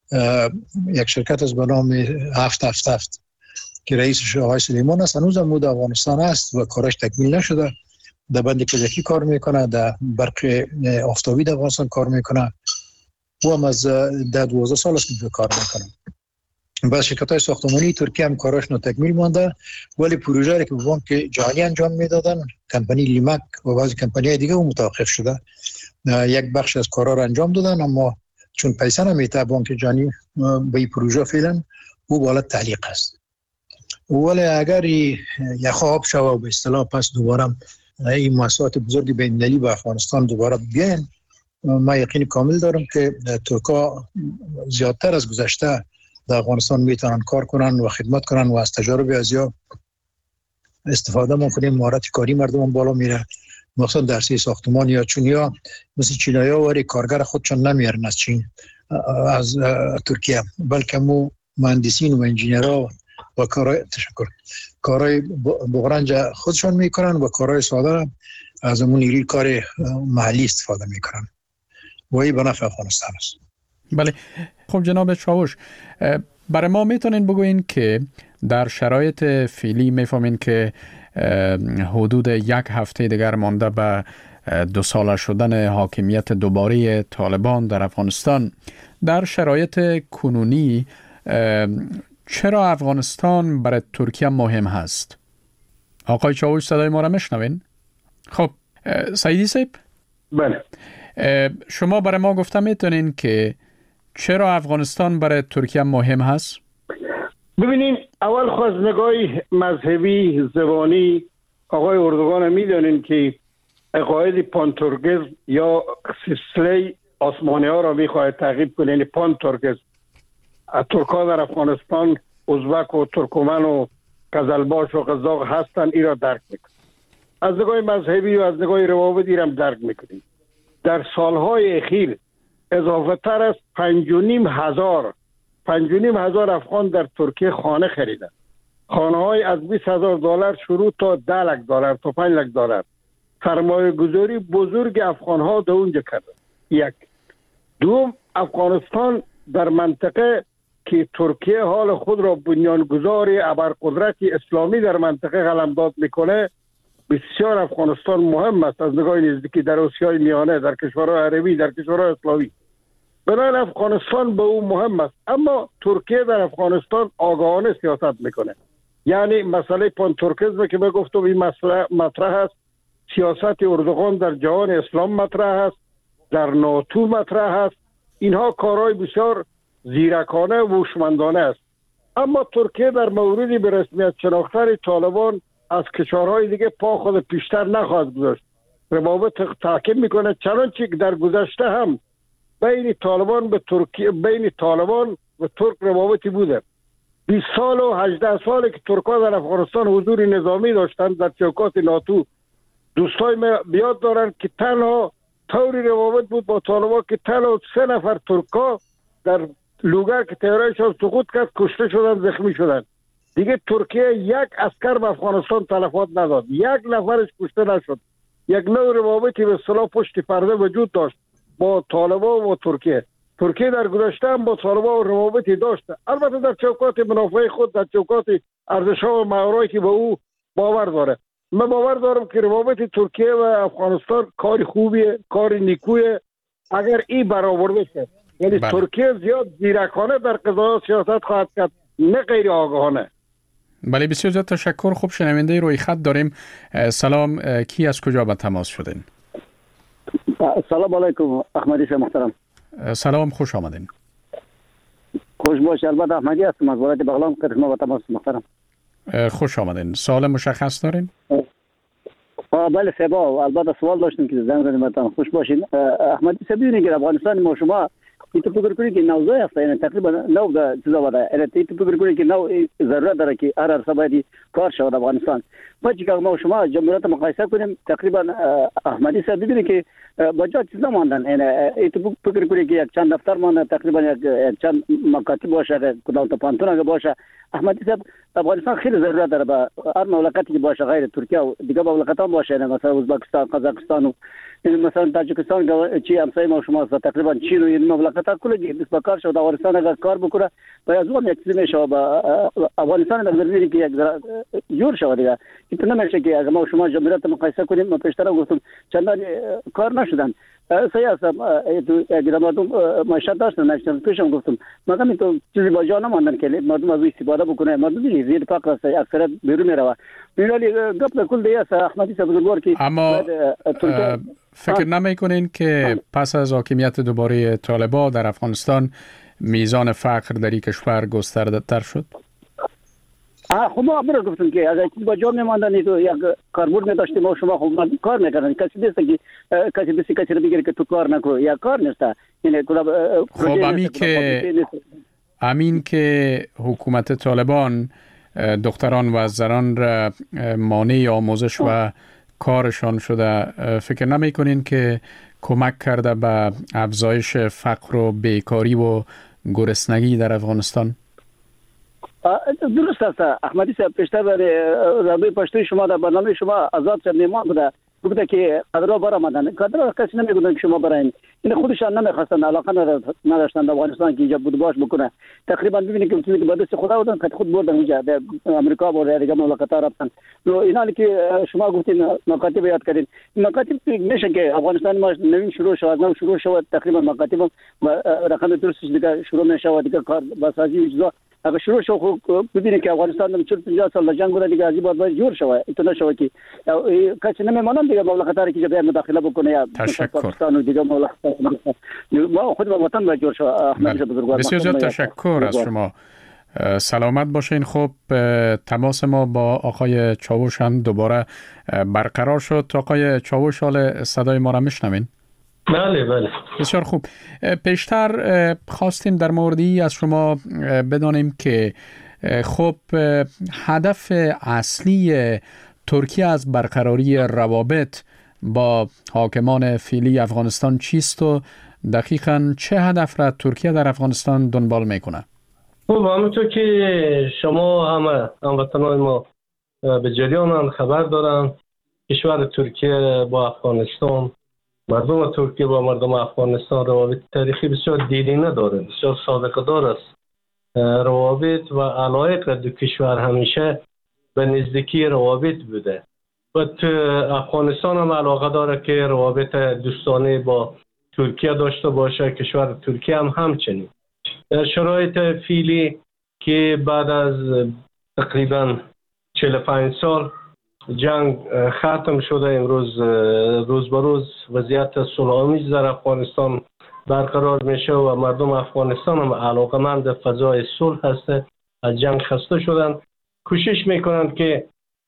یک شرکت از به نام هفت هفت هفت که رئیسش آقای سلیمان است، هنوزم مود افغانستان است و کارش تکمیل نشده. در بند پزشکی کار میکنه، در برق آفتابی در افغانستان کار میکنه و هم از ده دوازده سال است که کار میکنه. با شرکت‌های ساختمانی ترکیه هم کاراش ناتکمیل مانده، ولی پروژه را که به بانک جهانی انجام میدادن، کمپانی لیمک و بعضی کمپانی‌های دیگه هم متوقف شده. یک بخش از کارا را انجام دادن، اما چون پیسه نمیده بانک جهانی به این پروژه فعلا او بالا تعلیق است. ولی اگر یخ آب شوه و به اصطلاح پس دوباره این مؤسسات بزرگ بین‌المللی به افغانستان دوباره بیاین، ما یقین کامل دارم که ترکا زیادتر از گذشته در افغانستان میتونن کار کنن و خدمت کنن و از تجارب ازیا استفاده میکنیم. مهارت کاری مردم بالا میره، مثلا درسی ساختمان یا چون یا مثل چینایی‌ها وری کارگر خودشون نمیارن از چین از ترکیه، بلکه مو مهندسین و انجینرها و کارهای تشکر کارهای بغرنج خودشون میکنن و کارهای ساده از اون نیروی کار محلی استفاده میکنن و این به نفع افغانستان است. بله. خب جناب چاوش، برای ما میتونین بگوین که در شرایط فعلی میفهمین که حدود یک هفته دیگر مانده به دو ساله شدن حاکمیت دوباره طالبان در افغانستان، در شرایط کنونی چرا افغانستان برای ترکیه مهم هست؟ آقای چاوش صدای ما را میشنوین؟ خب سعیدی صاحب، بله، شما برای ما گفته میتونین که چرا افغانستان برای ترکیه مهم هست؟ ببینین، اول خواست نگاه مذهبی زبانی آقای اردوغان میدونین که عقاید پانتورگیزم یا سلسله آسمانی ها را میخواهد تعقیب کنه، یعنی پانتورگیزم. ترکا در افغانستان ازبک و ترکمن و قزلباش و قزاق هستن، این را درک میکنیم. از نگاه مذهبی و از نگاه روابطی را درک میکنیم. در سالهای اخیر اضافه تر از پنج و نیم هزار پنج و نیم هزار افغان در ترکیه خانه خریدن. خانه های از بیست هزار دلار شروع تا ده لک دلار تا پنج لک دلار. سرمایه گذاری بزرگ افغان ها در اونجا کردن. یک. دوم، افغانستان در منطقه که ترکیه حال خود را بنیانگذار ابرقدرت اسلامی در منطقه قلمداد میکنه، بسیار افغانستان مهم است از نگاه نزدیکی در آسیای میانه، در کشورهای عربی، در کشورهای اسلامی. بنابراین افغانستان به او مهم است. اما ترکیه در افغانستان آگاهانه سیاست میکنه. یعنی مسئله پانتورکیزم که به گفتم این مسئله مطرح است. سیاست اردوغان در جهان اسلام مطرح است، در ناتو مطرح است. اینها کارهای بسیار زیرکانه و هوشمندانه است. اما ترکیه در موردی به رسمیت شناختن طالبان از کشورهای دیگه پا خود پیشتر نخواهد گذاشت. روابط تحکیم میکنه، چنانچه در گذشته هم بین طالبان به ترکیه بین طالبان و ترک روابطی بوده. بیست سال و هجده ساله که ترک‌ها در افغانستان حضور نظامی داشتند در چوکات ناتو. دوستای ما بیاد دارن که تنها طوری روابط بود با طالبان که تنها سه نفر ترک‌ها در لوگر که طیاره‌شان سقوط کرد کشته شدن، زخمی شدن. دیگه ترکیه یک عسکر به افغانستان تلفات نداد، یک نفرش کشته نشد. یک نوع روابطی به اصطلاح پشت پرده وجود داشت با طالبان و ترکیه. ترکیه در گذشته هم با طالبان روابطی داشته، البته در چوکات منافع خود، در چوکات ارزش‌ها و معایری که به او باور داره. من باور دارم که روابط ترکیه و افغانستان کار خوبیه، کار نیکویه اگر این برآورده شه. یعنی بله. ترکیه زیاد زیرکانه در قضایا سیاست خواهد کرد، نه غیر آگاهانه. بله، بسیار زیاد تشکر. خوب، شنونده روی خط داریم. سلام، کی از کجا به تماس شدین؟ سلام علیکم احمدی شاه محترم. سلام، خوش آمدین. خوش باش. البته احمدی هستم از ولایت بغلان، شما به تماس محترم. خوش آمدین. سوال مشخص دارین؟ بله سبا، البته سوال داشتم که زنگ زدیم مثلا. خوش باشین. احمدی سبیونی که افغانستان ما شما این تو فکر کنید که نوزای است، یعنی تقریبا نو ده چیزا بوده. یعنی تو فکر کنید که نو ضرورت داره که هر هر سبایی کار شود افغانستان. ما چیکار ما شما جمهوریت مقایسه کنیم، تقریبا احمدی صاحب ببینید که بجا چیزا ماندن. یعنی تو فکر کنید که یک چند دفتر مانده، تقریبا یک چند مکاتب باشه، کدام تا پانتون باشه. احمدی صاحب افغانستان خیلی ضرورت داره به هر مملکتی که باشه، غیر ترکیه و دیگه مملکت‌ها باشه، مثلا ازبکستان، قزاقستان و مثلا تاجیکستان چی همسایه ما شما است، تقریبا چین و این مملکت‌ها کلی دست به کار شد. افغانستان اگر کار بکنه باید از اون یک چیزی میشه با افغانستان در ضروری که یک جور شود دیگه. این نمیشه که اگر ما شما جمهوریت مقایسه کنیم. ما پیشتر گفتم چندان کار نشدن. سیاست تو اگر مردم معیشت داشتن نشدن پیشم گفتم مگه تو چیزی با جا نماندن که مردم از استفاده بکنه مردم دیگه زیر فقر است اکثر بیرون میره ولی قبل کل دیگه احمدی صاحب بزرگوار که اما فکر نمیکنین که پس از حاکمیت دوباره طالبان در افغانستان میزان فقر در این کشور گسترده تر شد؟ خب ما برای گفتم که اگر با جا میماندن تو یک کاربرد نداشتیم ما شما خب کار میکردن کسی نیست که کسی بسی کسی رو بگیره که تو کار نکو یا کار نیست. خب امین که امین که حکومت طالبان دختران و زنان را مانع آموزش و کارشان شده، فکر نمی کنین که کمک کرده به افزایش فقر و بیکاری و گرسنگی در افغانستان؟ درست است احمدی صاحب. پیشتر رادیوی پشتوی شما در برنامه شما آزاد صاحب میمان بوده گفته که قدرها برآمدن، قدرها کسی نمیگفتن که شما براین، این خودشان نمیخواستن، علاقه نداشتن در افغانستان که اینجا بود باش بکنه. تقریبا ببینید که چیزی که به دست خدا بودن که خود بردن اینجا در امریکا و دیگه مملکت‌ها رفتن. اینا که شما گفتین مکاتب یاد کردین، مکاتب میشه که افغانستان ما نوین شروع شد، نو شروع شد تقریبا مکاتب رقم درستش دیگه شروع نشه دیگه کار بسازی و چیزا اگر شروع شو ببینید که افغانستان هم چهل پنجاه سال جنگ بوده دیگه از این بعد جور شوه اتنا شوه که کسی نمیمونن دیگه مملکت‌ها که جبهه مداخله بکنه یا پاکستان و دیگه مملکت‌ها ما خود با وطن با جور شوه. احمد بزرگوار بسیار زیاد تشکر از شما. سلامت باشین. خب تماس ما با آقای چاوش هم دوباره برقرار شد. آقای چاوش حال صدای ما را میشنوین؟ بله بله بسیار خوب. پیشتر خواستیم در موردی از شما بدانیم که خب هدف اصلی ترکیه از برقراری روابط با حاکمان فعلی افغانستان چیست و دقیقاً چه هدف را ترکیه در افغانستان دنبال میکنه؟ خب همونطور که شما همه هموطنان ما به جریان خبر دارن، کشور ترکیه با افغانستان، مردم ترکیه با مردم افغانستان روابط تاریخی بسیار دیرینه داره، بسیار سابقه دار است. روابط و علایق دو کشور همیشه به نزدیکی روابط بوده و افغانستان هم علاقه داره که روابط دوستانه با ترکیه داشته باشه. کشور ترکیه هم همچنین. در شرایط فعلی که بعد از تقریبا چهل و پنج سال جنگ ختم شده، امروز روز به روز وضعیت صلح‌آمیز در افغانستان برقرار میشه و مردم افغانستان هم علاقه‌مند فضای صلح هسته، از جنگ خسته شدن، کوشش میکنند که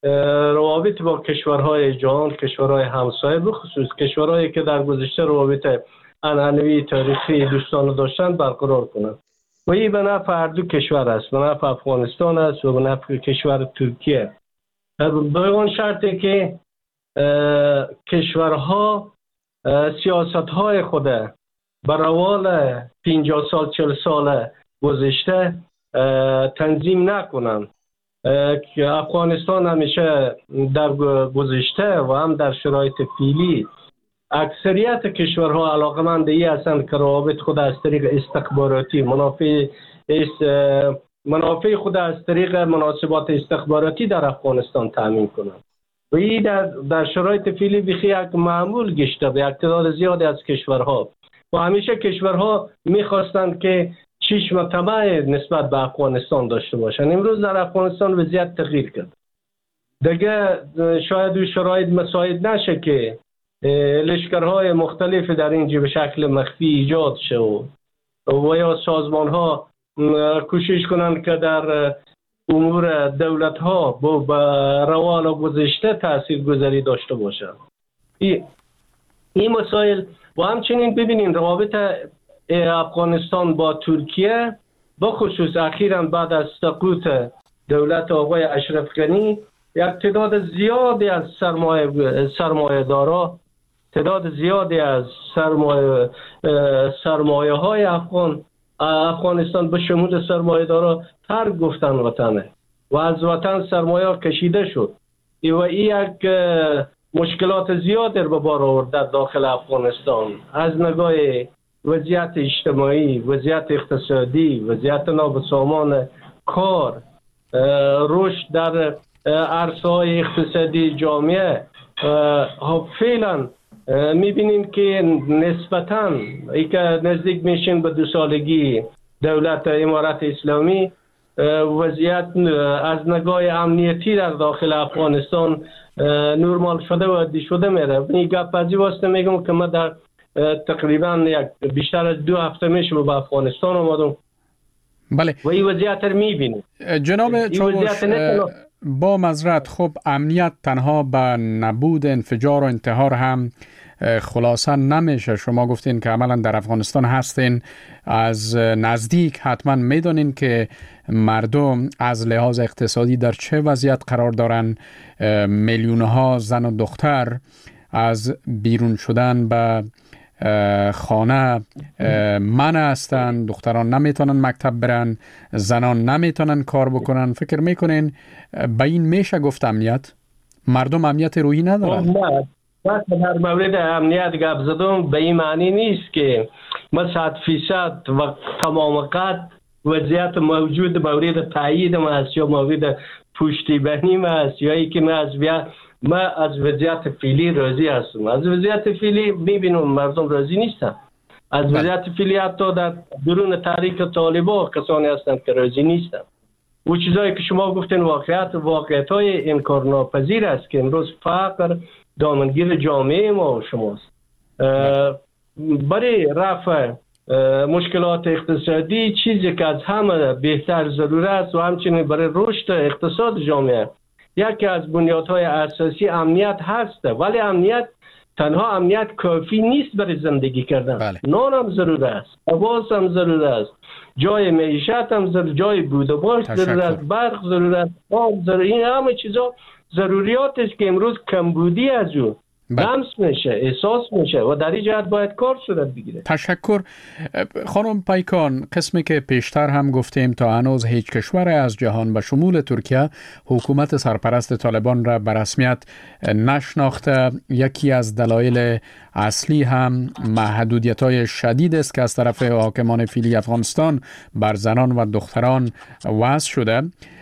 روابط با کشورهای جهان، کشورهای همسایه، بخصوص کشورهایی که در گذشته روابط عنعنوی تاریخی دوستانه داشتن برقرار کنند و این به نفع هر دو کشور است، به نفع افغانستان است و به نفع کشور ترکیه. به اون شرطی که کشورها سیاست‌های خود بر روال پنجاه سال چهل سال گذشته تنظیم نکنند. که افغانستان همیشه در گذشته و هم در شرایط فعلی اکثریت کشورها علاقمند ای هستند که روابط خود از طریق استخباراتی منافع منافع خود از طریق مناسبات استخباراتی در افغانستان تامین کنند و این در, در شرایط فعلی بخی یک معمول گشته به تعداد زیادی از کشورها و همیشه کشورها میخواستند که چشم طمع نسبت به افغانستان داشته باشند. امروز در افغانستان وضعیت تغییر کرد دیگه، شاید و شرایط مساعد نشه که لشکرهای مختلف در اینجا به شکل مخفی ایجاد شه و یا سازمان ها کوشش کنند که در امور دولت ها با روال و گذشته تأثیر گذاری داشته باشند. این مسائل و همچنین ببینید روابط افغانستان با ترکیه با خصوص اخیراً بعد از سقوط دولت آقای اشرف غنی یک تعداد زیادی از سرمایه سرمایه دارا تعداد زیادی از سرمایه سرمایه های افغان افغانستان به شمول سرمایه دارا ترک گفتن وطنه و از وطن سرمایه کشیده شد و این یک مشکلات زیادی رو به بار آورد در داخل افغانستان، از نگاه وضعیت اجتماعی، وضعیت اقتصادی، وضعیت نابسامان کار، رشد در عرصه‌های اقتصادی جامعه. فعلا میبینیم که نسبتاً ای که نزدیک میشین به دو سالگی دولت امارت اسلامی، وضعیت از نگاه امنیتی در داخل افغانستان نرمال شده و عادی شده میره. این گپ ازی واسطه میگم که من در تقریبا یک بیشتر از دو هفته میشه به افغانستان آمدم. بله. و این وضعیت رو میبینیم. جناب چاوش، با معذرت، خب امنیت تنها به نبود انفجار و انتحار هم خلاصه نمیشه. شما گفتین که عملا در افغانستان هستین، از نزدیک حتما میدونین که مردم از لحاظ اقتصادی در چه وضعیت قرار دارن. میلیونها زن و دختر از بیرون شدن به خانه منع هستند، دختران نمیتونن مکتب برن، زنان نمیتونن کار بکنن. فکر میکنین به این میشه گفت امنیت؟ مردم امنیت روحی ندارن؟ نه، وقتی در مورد امنیت گپ زدم به این معنی نیست که ما صد فیصد و تمام قد وضعیت موجود مورد تایید ما است یا مورد پشتیبانی ما است یا ای که ما از بیا ما از وضعیت فعلی راضی هستم. از وضعیت فعلی میبینم مردم راضی نیستن. از وضعیت فعلی حتی در درون تحریک طالبان کسانی هستند که راضی نیستن. و چیزایی که شما گفتین واقعیت واقعیت های انکار ناپذیر است که امروز فقر دامنگیر جامعه ما و شماست. برای رفع مشکلات اقتصادی چیزی که از همه بهتر ضرورت است و همچنین برای رشد اقتصاد جامعه یکی از بنیادهای اساسی امنیت هست. ولی امنیت تنها امنیت کافی نیست برای زندگی کردن. بله. نان هم ضرورت است، لباس هم ضرورت است، جای معیشت هم ضرورت، جای بود و باش ضرورت است، برق ضرورت است، آب ضرورت. این همه چیزا ضروریات است که امروز کمبودی از اون لمس میشه، احساس میشه و در این جهت باید کار صورت بگیره. تشکر. خانم پیکان، قسمی که پیشتر هم گفتیم تا هنوز هیچ کشور از جهان به شمول ترکیه حکومت سرپرست طالبان را به رسمیت نشناخته. یکی از دلایل اصلی هم محدودیت‌های شدید است که از طرف حاکمان فعلی افغانستان بر زنان و دختران وضع شده.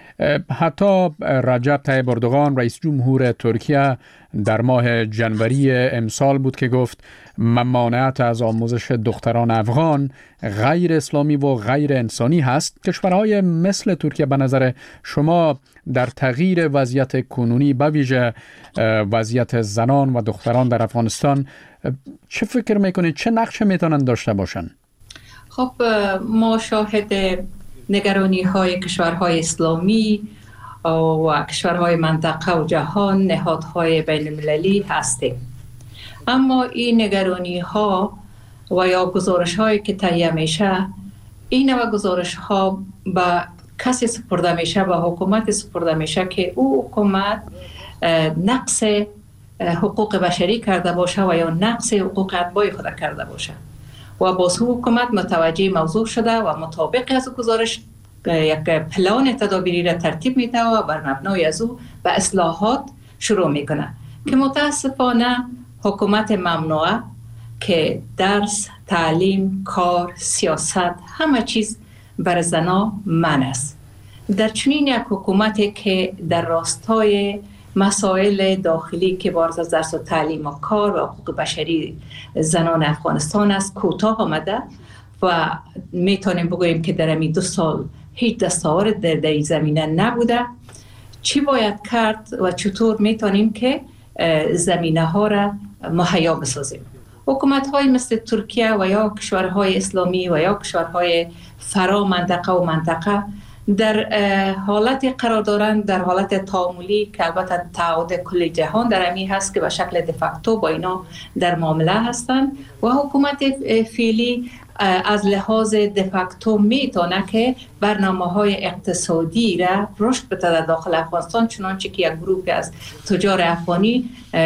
حتی رجب طیب اردوغان رئیس جمهور ترکیه در ماه جنوری امسال بود که گفت ممانعت از آموزش دختران افغان غیر اسلامی و غیر انسانی هست. کشورهای مثل ترکیه به نظر شما در تغییر وضعیت کنونی به ویژه وضعیت زنان و دختران در افغانستان چه فکر میکنید؟ چه نقش میتونن داشته باشن؟ خب ما شاهد نگرانی های کشورهای اسلامی و کشورهای منطقه و جهان، نهادهای بین المللی هستیم. اما این نگرانی ها و یا گزارش هایی که تهیه میشه، این و گزارش ها به کسی سپرده میشه، به حکومت سپرده میشه که او حکومت نقص حقوق بشری کرده باشه و یا نقص حقوق اتباع خود کرده باشه و باز حکومت متوجه موضوع شده و مطابق از گزارش یک پلان تدابیری را ترتیب میده و بر مبنای از او به اصلاحات شروع میکنه که متاسفانه حکومت ممنوعه که درس، تعلیم، کار، سیاست، همه چیز بر زنا منع است. در چنین یک حکومتی که در راستای مسائل داخلی که بارز از درس و تعلیم و کار و حقوق بشری زنان افغانستان است کوتاه آمده و میتونیم بگوییم که در این دو سال هیچ دستاورد در این زمینه نبوده. چی باید کرد و چطور میتونیم که زمینه ها را مهیا بسازیم؟ حکومت های مثل ترکیه و یا کشورهای اسلامی و یا کشورهای فرا منطقه و منطقه در حالت قرار دارند، در حالت تعاملی که البته تعهد کل جهان در امی هست که به شکل دفاکتو با اینا در معامله هستند و حکومت فعلی از لحاظ دفاکتو میتونه که برنامه‌های اقتصادی را رشد بده در داخل افغانستان، چنانچه که یک گروه از تجار افغانی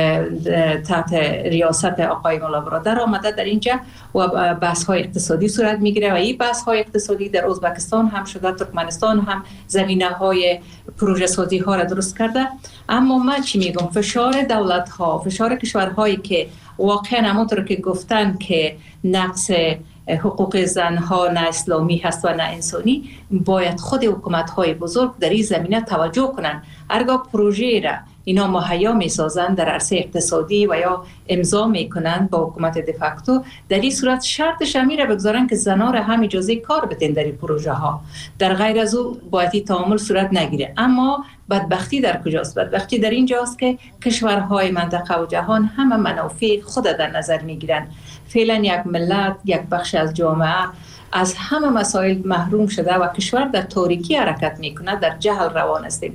تحت ریاست آقای مولا برادر آمده در اینجا و بحث‌های اقتصادی صورت میگیره و این بحث‌های اقتصادی در ازبکستان هم شده، ترکمنستان هم زمینه‌های پروژه سازی ها را درست کرده. اما من چی میگم؟ فشار دولت‌ها، فشار کشورهایی که واقعا همونطور که گفتن که نقص حقوق زنها نه اسلامی هست و نه انسانی، باید خود حکومت‌های بزرگ در این زمینه توجه کنند. هرگاه پروژه را اینا مهیا میسازند در عرصه اقتصادی و یا امضا میکنند با حکومت دفاکتو، در این صورت شرطش امیره بگذارن که زنا را هم اجازه کار بدن در این پروژه ها، در غیر از او باید تعامل صورت نگیره. اما بدبختی در کجاست؟ بدبختی در اینجاست که کشورهای منطقه و جهان همه منافع خود در نظر میگیرن. فعلا یک ملت، یک بخش از جامعه از همه مسائل محروم شده و کشور در تاریکی حرکت میکنه، در جهل روان است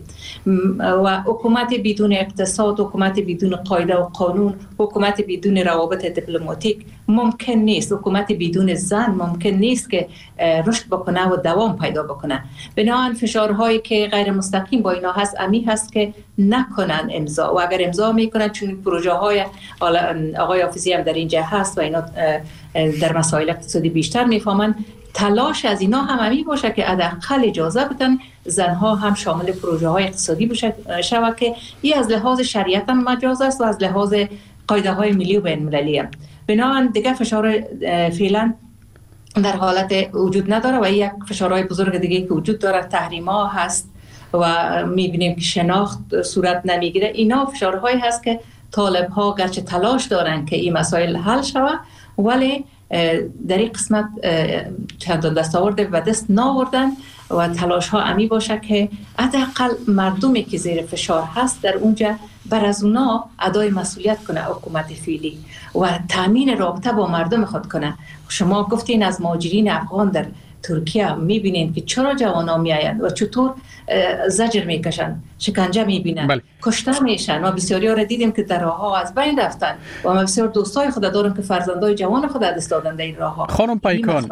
و حکومت بدون اقتصاد، حکومت بدون قاعده و قانون، حکومت بدون روابط دیپلماتیک ممکن نیست. حکومت بدون زن ممکن نیست که رشد بکنه و دوام پیدا بکنه. بنابراین فشارهایی که غیر مستقیم با اینا هست امی هست که نکنن امضا، و اگر امضا میکنن چون پروژه های آقای حافظی هم در اینجا هست و اینا در مسائل اقتصادی بیشتر میفهمن، تلاش از اینا هم همی باشه که حداقل اجازه بدن زنها هم شامل پروژه های اقتصادی بشه شود که این از لحاظ شریعت هم مجاز است و از لحاظ قاعده های ملی و بین المللی هم. بنابراین دیگه فشار فعلا در حالت وجود نداره و یک فشارهای بزرگ دیگه که وجود داره تحریم ها هست و میبینیم که شناخت صورت نمیگیره. اینا فشارهایی هست که طالب ها گرچه تلاش دارن که این مسائل حل شود ولی در این قسمت چندان دستاورد و دست ناوردن و تلاش ها امی باشه که حداقل مردمی که زیر فشار هست در اونجا بر از اونا ادای مسئولیت کنه حکومت فعلی و تامین رابطه با مردم خود کنه. شما گفتین از مهاجرین افغان در ترکیه میبینین که چرا جوانا میآیند و چطور زجر میکشن، شکنجه میبینن، بله. کشته میشن و بسیاری ها را دیدیم که در راه ها از بین رفتن و ما بسیار دوستای خود دارم که فرزندای جوان خود دست دادن در این راه ها. خانم پیکان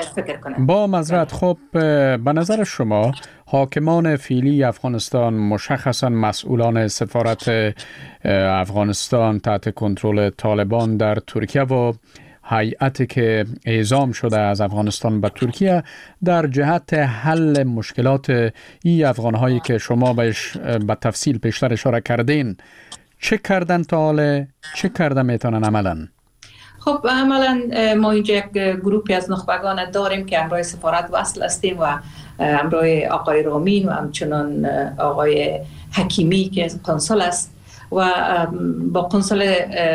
با معذرت، خب به نظر شما حاکمان فعلی افغانستان مشخصا مسئولان سفارت افغانستان تحت کنترل طالبان در ترکیه و هیئتی که اعزام شده از افغانستان به ترکیه در جهت حل مشکلات این افغانهایی که شما بهش به تفصیل پیشتر اشاره کردین چه کردن تا حالا، چه کردن میتونن عملا؟ خب عملا ما اینجا یک گروپی از نخبگان داریم که همراه سفارت وصل هستیم و همراه آقای رامین و همچنان آقای حکیمی که کنسول است و با کنسول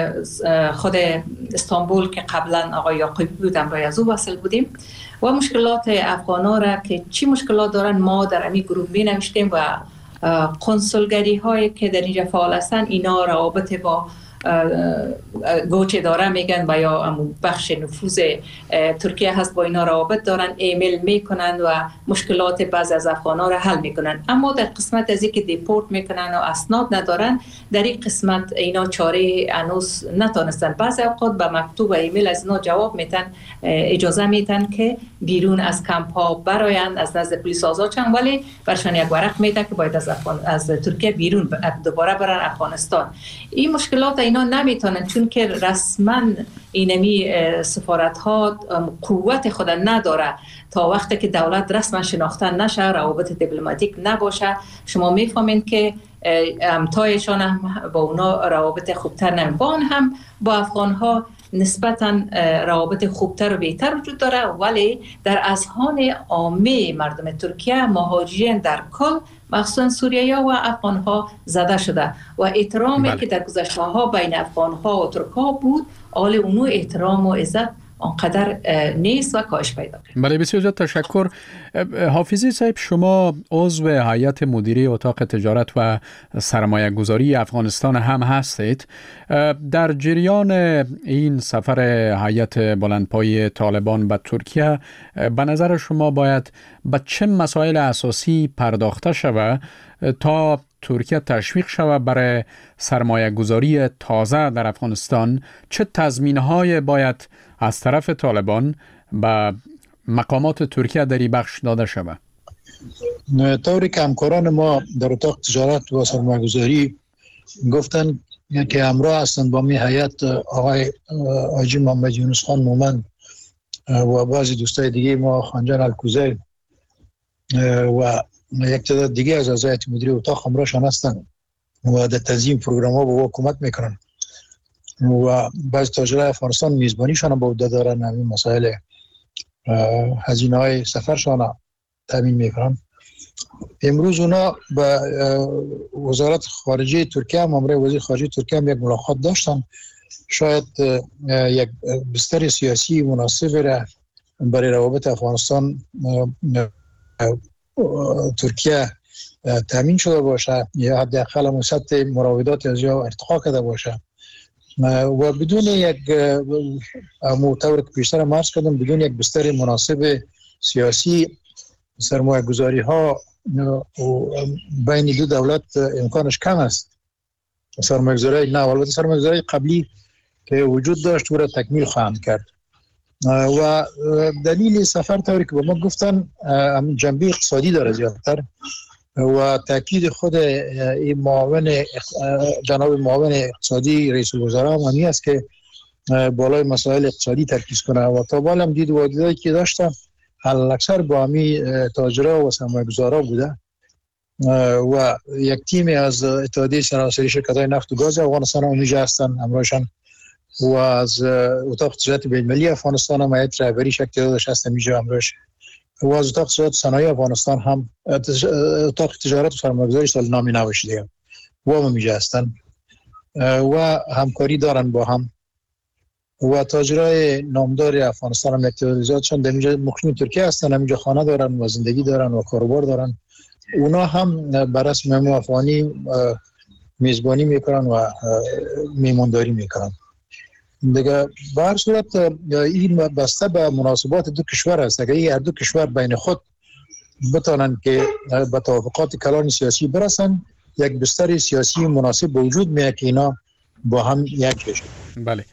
خود استانبول که قبلا آقای یعقوبی بود همراه از او وصل بودیم و مشکلات افغانا را که چی مشکلات دارن ما در امی گروه می نوشتیم و کنسولگری هایی که در اینجا فعال هستن اینا روابط با گوچه داره میگن و یا بخش نفوذ ترکیه هست با اینا روابط دارن، ایمیل میکنن و مشکلات بعض از افغانا را حل میکنن. اما در قسمت از اینکه دیپورت میکنن و اسناد ندارن در این قسمت اینا چاره هنوز نتونستن. بعضی اوقات به مکتوب و ایمیل از اینا جواب میتن، اجازه میتن که بیرون از کمپ ها براین از نزد پلیس آزاد شن، ولی برشان یک ورق میده که باید از افغان از ترکیه بیرون دوباره برن افغانستان. این مشکلات اینا نمیتونن چون که رسما اینمی سفارت ها قوت خود نداره تا وقتی که دولت رسما شناخته نشه، روابط دیپلماتیک نباشه. شما میفهمین که همتایشان هم با اونا روابط خوبتر نمی با هم با افغان ها نسبتا روابط خوبتر و بهتر وجود داره، ولی در اذهان عامه مردم ترکیه مهاجرین در کل مخصوصا سوریه و افغان ها زده شده و احترامی بله. که در گذشته ها بین افغان ها و ترک ها بود حال اونو احترام و عزت آنقدر نیست و کاهش پیدا کرد. بله بسیار زیاد تشکر. حافظی صاحب، شما عضو هیئت مدیره اتاق تجارت و سرمایه گذاری افغانستان هم هستید. در جریان این سفر هیئت بلندپایه طالبان به ترکیه به نظر شما باید به چه مسائل اساسی پرداخته شود تا ترکیه تشویق شود برای سرمایه گذاری تازه در افغانستان؟ چه تضمین‌های باید از طرف طالبان به مقامات ترکیه در این بخش داده شود؟ طوری که همکاران ما در اتاق تجارت و سرمایه گذاری گفتن که همراه هستند با می هیئت آقای حاجی محمد یونس خان مومند و بعضی دوستای دیگه ما، خانجان الکوزی و یک تعداد دیگه از اعضای هیئت مدیره اتاق همراهشان هستند و در تنظیم پروگرام ها با حکومت میکنن و بعضی تاجرای افغانستان میزبانیشان با عهده دارن، همین مسائل هزینه های سفرشان تامین میکنن امروز اونا به وزارت خارجه ترکیه هم امروز وزیر خارجه ترکیه هم یک ملاقات داشتن. شاید یک بستر سیاسی مناسب را برای روابط افغانستان ترکیه تامین شده باشه یا حداقل سطح مراودات از یا ارتقا کرده باشه و بدون یک معتبر که بیشتر مرز کردم بدون یک بستر مناسب سیاسی سرمایه گذاری ها بین دو دولت امکانش کم است. سرمایه گذاری نه البته سرمایه گذاری قبلی که وجود داشت او را تکمیل خواهند کرد و دلیل سفر طوری که به ما گفتن جنبه اقتصادی داره زیادتر و تاکید خود این معاون جناب معاون اقتصادی رئیس الوزراء هم همی است که بالای مسائل اقتصادی ترکیز کنه و تا بالا هم دید واجدایی که داشتن حال اکثر با همی تاجرها و سرمایه‌گذارا بوده و یک تیم از اتحادیه سراسری شرکت‌های نفت و گاز افغانستان هم اونجا هستن همراهشان و از اتاق تجارت بین‌المللی افغانستان هم هیئت رهبری شکل داشته هستن اینجا همراهش و از اتاق تجارت صنایع افغانستان هم اتاق تجارت و سرمایه‌گذاری سال نامی نوشیده و هم اینجا هستن و همکاری دارن با هم و تاجرای نامدار افغانستان هم اتحادیه‌شان در اینجا مقیم ترکیه هستن، اینجا خانه دارن و زندگی دارن و کاروبار دارن. اونا هم بر اسم مهمون افغانی میزبانی میکنن و میمانداری میکنن. دیگه به هر صورت این بسته به مناسبات دو کشور است. اگر این هر دو کشور بین خود بتانن که به توافقات کلان سیاسی برسن یک بستر سیاسی مناسب به وجود میاد که اینا با هم یک بشن. بله.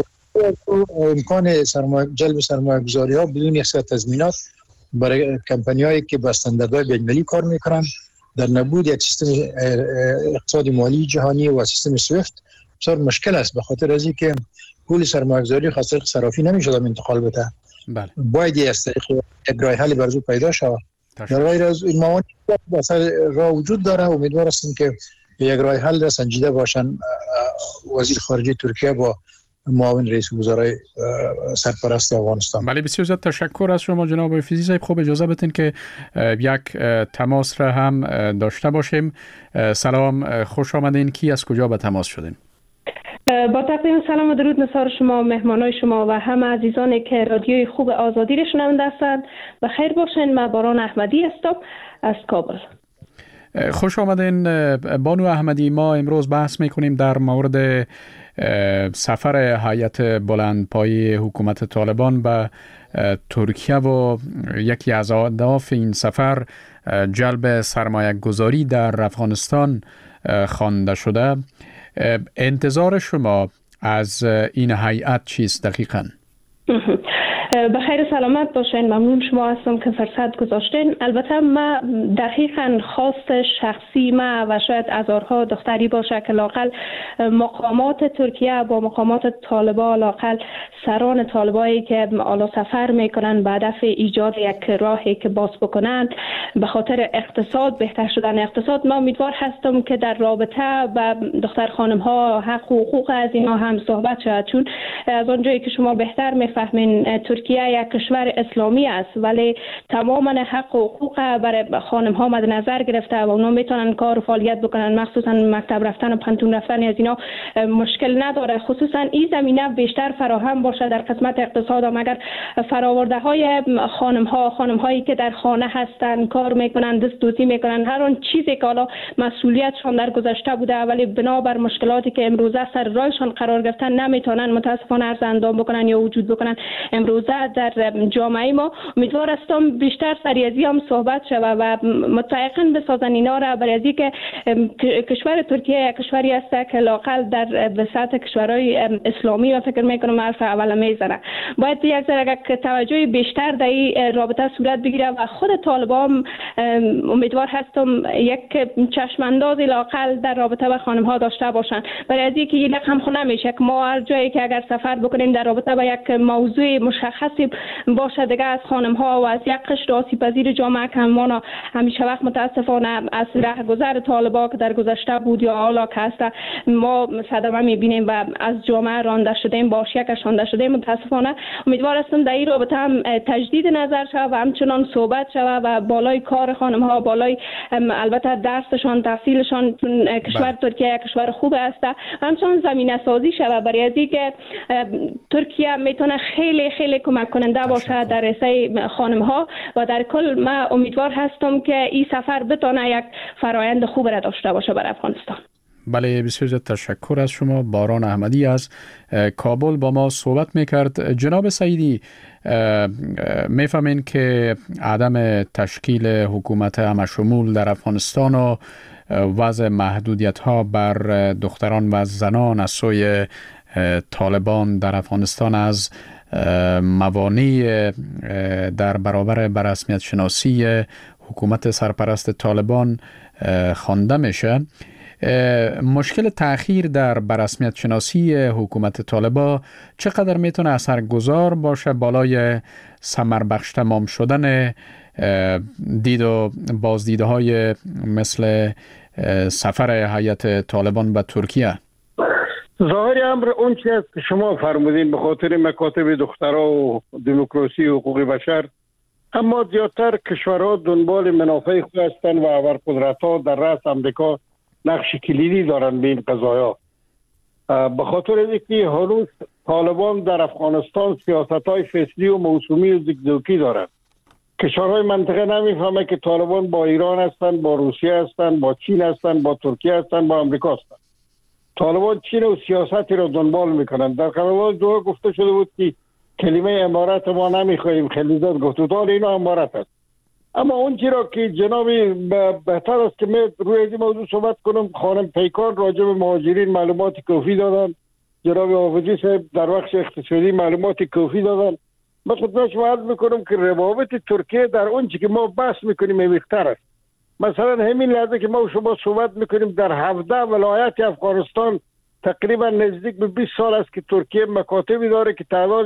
امکان سرمایه جلب سرمایه گذاری ها بدون یک سری تضمینات برای کمپانی هایی که با استانداردهای بین‌المللی کار میکنن در نبود یک سیستم اقتصادی مالی جهانی و سیستم سویفت بسیار مشکل است به خاطر از اینکه پول سرمایه گذاری خاصه صرافی نمیشه انتقال بده. بله. باید از طریق یک راه حل برزو پیدا شود. در غیر از این موانع مثلا راه وجود داره. امیدوار هستیم که یک راه حل را سنجیده باشن وزیر خارجه ترکیه با معاون رئیس وزرای سرپرست افغانستان. بله بسیار زیاد تشکر از شما جناب حفیظی صاحب. خوب اجازه بدین که یک تماس را هم داشته باشیم. سلام، خوش آمدین. کی از کجا به تماس شدین؟ با تقدیم سلام و درود نثار شما، مهمانای شما و همه عزیزانی که رادیوی خوب آزادی را شنونده هستند بخیر باشین. من باران احمدی هستم از کابل. خوش آمدین بانو احمدی. ما امروز بحث میکنیم در مورد سفر هیئت بلندپایه حکومت طالبان به ترکیه و یکی از اهداف این سفر جلب سرمایه گذاری در افغانستان خوانده شده. انتظار شما از این هیئت چیست دقیقاً؟ بخیر سلامت باشین. ممنون شما هستم که فرصت گذاشتین. البته ما دقیقاً خواست شخصی ما و شاید هزارها دختری باشه که لاقل مقامات ترکیه با مقامات طالبان لاقل سران طالبایی که آلا سفر میکنن به هدف ایجاد یک راهی که باز بکنن به خاطر اقتصاد، بهتر شدن اقتصاد. ما امیدوار هستم که در رابطه با دختر خانم ها حق و حقوق از اینا هم صحبت شود، چون از اونجایی که شما بهتر میفهمین ترکیه یک کشور اسلامی است ولی تماما حق و حقوق برای خانم ها مد نظر گرفته و اونا میتونن کار و فعالیت بکنن، مخصوصا مکتب رفتن و پانتون رفتن از اینا مشکل نداره. خصوصا این زمینه بیشتر فراهم باشه در قسمت اقتصاد. هم اگر فراورده های خانم ها خانم هایی که در خانه هستن کار میکنن، دست دوزی میکنن، هر اون چیزی که حالا مسئولیتشون در گذشته بوده ولی بنابر مشکلاتی که امروزه سر راهشون قرار گرفتن نمیتونن متاسفانه عرض اندام بکنن یا وجود بکنن امروزه در جامعه ما. امیدوار هستم بیشتر سری از هم صحبت شود و متفقین بسازن اینا را برای از اینکه کشور ترکیه کشوری است که لاقل در وسط کشورهای اسلامی و فکر میکنم حرف اول میزنه. باید یک ذره توجه بیشتر در این رابطه صورت بگیره و خود طالبان امیدوار هستم یک چشم اندازی لاقل در رابطه با خانم ها داشته باشن برای از اینکه یک هم خو نمیشه که ما هر جایی که اگر سفر بکنیم در رابطه با یک موضوع مشخص مشخصی باشه دیگه از خانم ها و از یک قشر آسیب پذیر جامعه که ما همیشه وقت متاسفانه از رهگذر طالبان که در گذشته بود یا حالا که هست ما صدمه میبینیم و از جامعه رانده شدیم، با شیکش رانده شدیم. متاسفانه امیدوار هستم در این رابطه هم تجدید نظر شود و همچنان صحبت شود و بالای کار خانم ها، بالای البته درسشان، تحصیلشان، کشور ترکیه کشور خوب است، همچنان زمینه سازی شود برای از اینکه ترکیه میتونه خیلی خیلی کمک کننده باشه در رسای خانم ها و در کل ما امیدوار هستم که این سفر بتونه یک فرایند خوب را داشته باشه برای افغانستان. بله، بسیار زیاد تشکر از شما. باران احمدی از کابل با ما صحبت میکرد. جناب سعیدی، میفهمین که عدم تشکیل حکومت همشمول در افغانستان و وضع محدودیت ها بر دختران و زنان از سوی طالبان در افغانستان از موانع در برابر بررسمیت شناسی حکومت سرپرست طالبان خوانده میشه. مشکل تأخیر در بررسمیت شناسی حکومت طالبان چقدر میتونه اثرگذار باشه بالای ثمر بخش تمام شدن دید و بازدیده های مثل سفر هیئت طالبان به ترکیه؟ ظاهر امر اون چیزی است که شما فرمودین، به خاطر مکاتب دخترها و دموکراسی و حقوق بشر، اما زیادتر کشورها دنبال منافع خود هستند و ابرقدرت‌ها در رأس آمریکا نقش کلیدی دارند به این قضایا. به خاطر اینکه هنوز طالبان در افغانستان سیاست‌های فصلی و موسومی و زگزوکی دارند. کشورهای منطقه نمیفهمه که طالبان با ایران هستند، با روسیه هستند، با چین هستند، با ترکیه هستند، با آمریکا هستند. طالبان چین و سیاستی را دنبال میکنند. در قرارداد دوحه گفته شده بود که کلمه امارت ما نمیخواهیم، خلیزات گفت بود اینا امارت است. اما اون چیزی که جنابی بهتر است که من روی این موضوع صحبت کنم، خانم پیکان راجع به مهاجرین معلومات کافی دادن، جناب حافظی صاحب در بخش اقتصادی معلومات کافی دادن. من خدمت شما عرض میکنم که روابط ترکیه در اون چیزی که ما بحث میکنیم بیشتر است. مثلا همین لحظه که ما و شما صحبت میکنیم در هفده ولایت افغانستان تقریبا نزدیک به بیست سال است که ترکیه مکاتبی داره که تعداد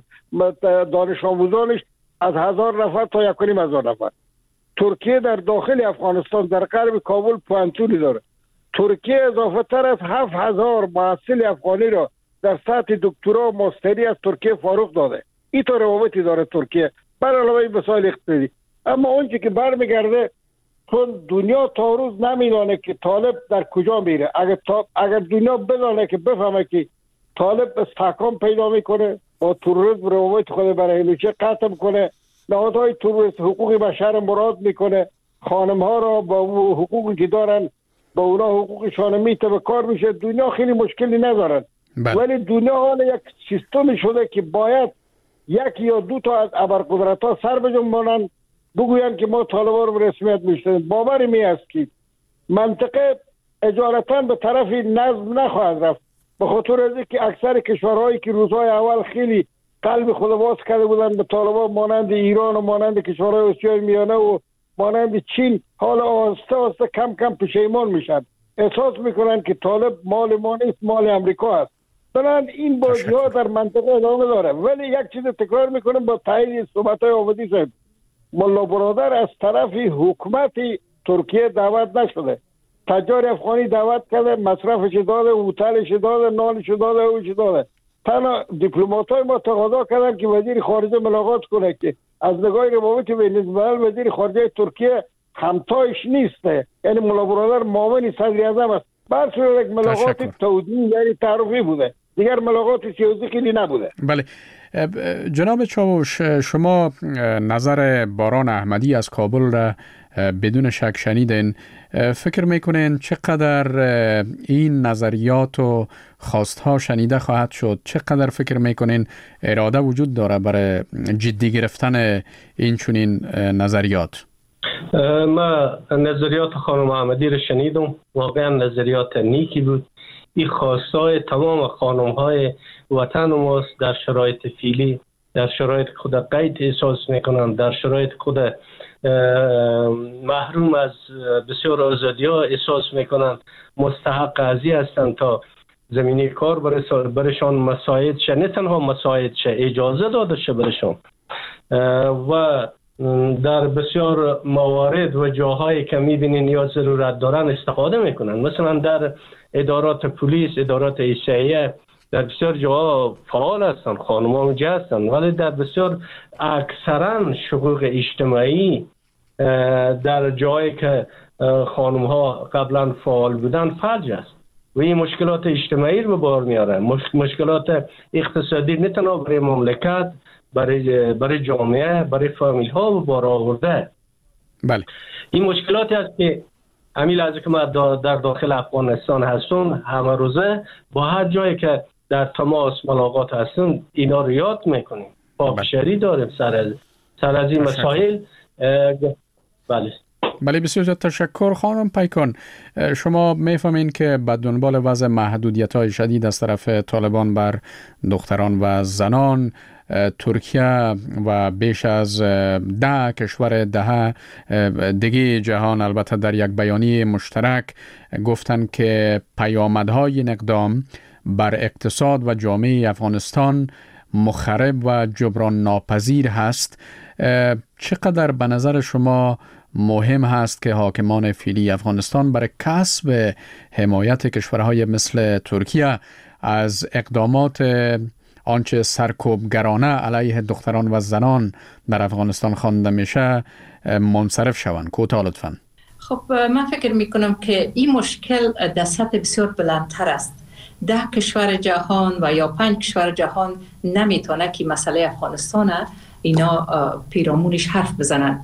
دانش آموزانش از هزار نفر تا یک و نیم هزار نفر. ترکیه در داخل افغانستان در غرب کابل پوانتونی داره. ترکیه اضافه تر از هفت هزار محصل افغانی را در سطح دکترا و ماستری از ترکیه فارغ داده. این تو روابطی داره ترکیه بر علاوه مسائل اقتصادی. اما اون که برمیگرده، چون دنیا تا روز نمیدانه که طالب در کجا میره. اگر تا... اگر دنیا بدانه که بفهمه که طالب استحکام پیدا میکنه، با تروریسم روابط خود برای همیشه قطع کنه، نهادهای تروریست حقوق بشر مراد میکنه، خانم ها را با حقوقی که دارن با اونا حقوقشان میته به کار میشه، دنیا خیلی مشکلی ندارن. ولی دنیا حالا یک سیستمی شده که باید یک یا دو تا از ابرقدرت‌ها سر بجنبانند بگویند که ما طالبان رو رسمیت میشتیم. باوری می است که منطقه اجارتاً به طرف نظم نخواهد رفت، به خاطر از اینکه اکثر کشورهایی که روزهای اول خیلی قلب خود باز کرده بودند به طالبان، مانند ایران و مانند کشورهای آسیای میانه و مانند چین، حالا آهسته آهسته کم کم پشیمان میشن، احساس میکنن که طالب مال ما نیست، مال امریکا است. بنابراین این بازی ها در منطقه ادامه داره. ولی یک چیز تکرار میکنم با تایید صحبت های آبادی صاحب، ملا برادر از طرف حکومت ترکیه دعوت نشده. تجار افغانی دعوت کرده، مصرفش داده، هتلش داده، نانش داده، اوش داده. تنها دیپلمات های ما تقاضا کردن که وزیر خارجه ملاقات کنه که از نگاه روابط بین الملل وزیر خارجه ترکیه همتایش نیسته، یعنی ملا برادر معاون صدر اعظم است. بر صورت یک ملاقات تودیعی یعنی تعارفی بوده، دیگر ملاقات سیاسی خیلی نبوده. بله جناب چاوش، شما نظر باران احمدی از کابل را بدون شک شنیدین. فکر میکنین چقدر این نظریات و خواستها شنیده خواهد شد؟ چقدر فکر میکنین اراده وجود داره برای جدی گرفتن این چنین نظریات؟ ما نظریات خانم احمدی را شنیدم، واقعا نظریات نیکی بود. این خواستای تمام خانم‌های وطن ماست در شرایط فعلی، در شرایط خود قید احساس میکنند، در شرایط خود محروم از بسیار آزادی‌ها احساس میکنند، مستحق ازی هستند تا زمینه کار برای برایشان مساعد شه، نه تنها مساعد شه، اجازه داده شه برایشان. و در بسیار موارد و جاهایی که میبینین یا ضرورت دارن استفاده میکنن. مثلا در ادارات پلیس، ادارات ایسایه در بسیار جاها فعال هستن، خانم ها اونجا هستن، ولی در بسیار اکثرا شقوق اجتماعی در جایی که خانم ها قبلا فعال بودن فلج است و این مشکلات اجتماعی رو به بار میاره. مشکلات اقتصادی نه تنها برای مملکت، برای برای جامعه، برای فامیل ها به بار آورده. بله. این مشکلاتی است که همین لحظه که ما در داخل افغانستان هستم همه روزه با هر جایی که در تماس ملاقات هستم اینا رو یاد میکنیم. پاکشری داریم سر از سر از این مسائل. بله. بله بسیار زیاد تشکر. خانم پیکان، شما میفهمین که به دنبال وضع محدودیت‌های شدید از طرف طالبان بر دختران و زنان، ترکیه و بیش از ده کشور ده دیگه جهان البته در یک بیانیه مشترک گفتن که پیامدهای این اقدام بر اقتصاد و جامعه افغانستان مخرب و جبران ناپذیر هست. چقدر به نظر شما مهم هست که حاکمان فعلی افغانستان برای کسب حمایت کشورهای مثل ترکیه از اقدامات آنچه سرکوبگرانه علیه دختران و زنان در افغانستان خوانده میشه منصرف شوند؟ کوتاه لطفاً. خب من فکر میکنم که این مشکل در سطح بسیار بلندتر است. ده کشور جهان و یا پنج کشور جهان نمیتونه که مسئله افغانستان اینا پیرامونش حرف بزنن.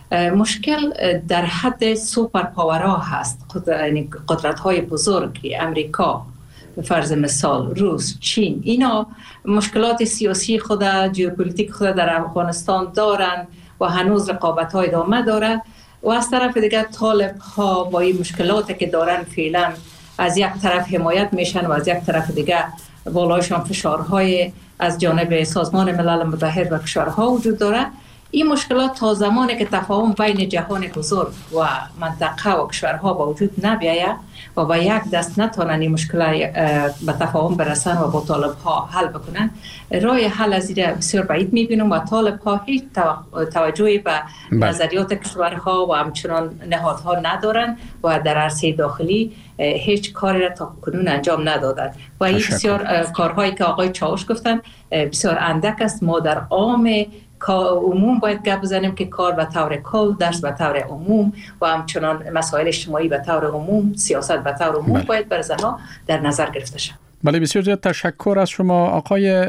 مشکل در حد سوپر پاورها هست، قدرت های بزرگ، امریکا به فرض مثال، روس، چین، اینا مشکلات سیاسی خود، ژئوپلیتیک خود در افغانستان دارن و هنوز رقابت های ادامه داره و از طرف دیگه طالب ها با این مشکلاتی که دارن فعلا از یک طرف حمایت میشن و از یک طرف دیگه بالایشان فشارهای از جانب سازمان ملل متحد و کشورها وجود داره. این مشکلات تا زمانی که تفاهم بین جهان بزرگ و منطقه و کشورها با وجود نبیاید و با یک دست نتونن این مشکلات به تفاهم برسن و با طالب ها حل بکنن، راه حل از این بسیار بعید میبینم و طالب ها هیچ توجهی به نظریات کشورها و همچنان نهادها ندارن و در عرصه داخلی هیچ کاری را تا کنون انجام ندادن و این بسیار کارهایی که آقای چاوش گفتن بسیار اندک است. ما در عام عموم باید گپ بزنیم که کار به طور کل، درس به طور عموم و همچنان مسائل اجتماعی به طور عموم، سیاست به طور عموم بله. باید بر زنها در نظر گرفته شد. بله بسیار زیاد تشکر از شما. آقای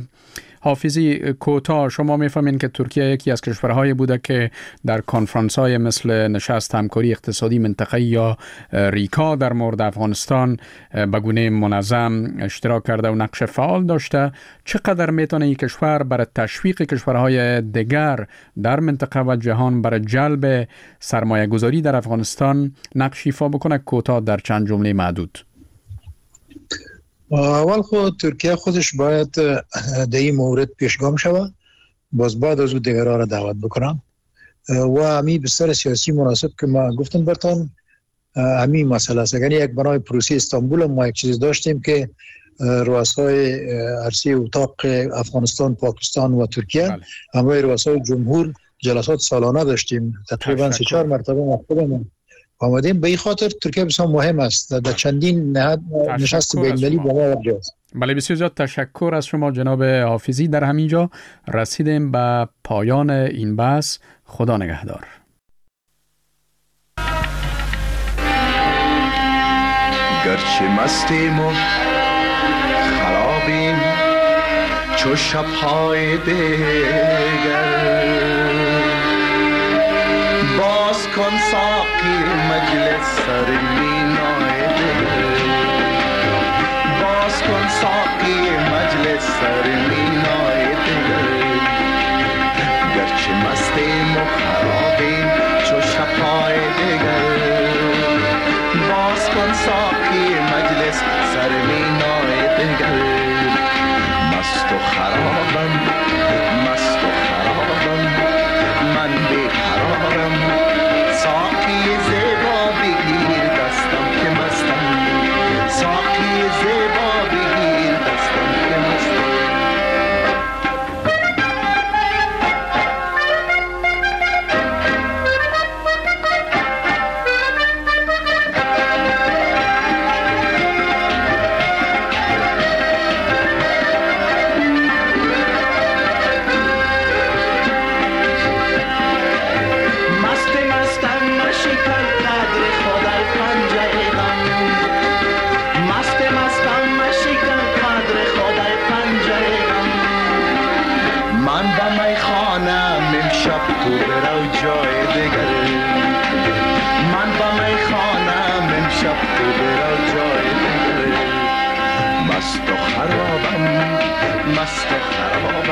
حافظی، کوتاه شما میفهمین که ترکیه یکی از کشورهایی بوده که در کنفرانس های مثل نشست همکاری اقتصادی منطقه‌ای یا ریکا در مورد افغانستان به گونه منظم اشتراک کرده و نقش فعال داشته. چقدر میتونه این کشور برای تشویق کشورهای دیگر در منطقه و جهان برای جلب سرمایه گذاری در افغانستان نقش ایفا بکنه؟ کوتاه در چند جمله معدود. اول خود ترکیه خودش باید در این مورد پیشگام شود، باز بعد از او دیگرها را دعوت بکنم و همین بستر سیاسی مناسب که ما گفتم برتان همین مسئله است. اگر یک بنای پروسی استانبول ما یک چیز داشتیم که رؤسای عرصه اتاق افغانستان، پاکستان و ترکیه همراه رؤسای جمهور جلسات سالانه داشتیم، تقریبا سه چهار مرتبه ما خودمون آمدیم. به این خاطر ترکیه بسیار مهم است در چندین نشست بین‌المللی با ما وجاست. بله بسیار زیاد تشکر از شما جناب حافظی. در همینجا رسیدیم به پایان این بحث. خدا نگهدار. گرچه مستیم و خرابیم چو شب‌های دیگر، باز کن ساقی مجلس سر مینای دل، باز کن ساقی مجلس سر مینای دل. گرچه مستیم و خرابیم چو شب‌های دیگر، باز کن ساقی مجلس سر مینای دل. مست و خرابم، مست و خرابم، من بیقرارم، ساقی زیبا بگیر دستم که مستم، ساقی زیبا دگره من با میخانم امشب تو برو جای دگره مست و خرابم مست و خرابم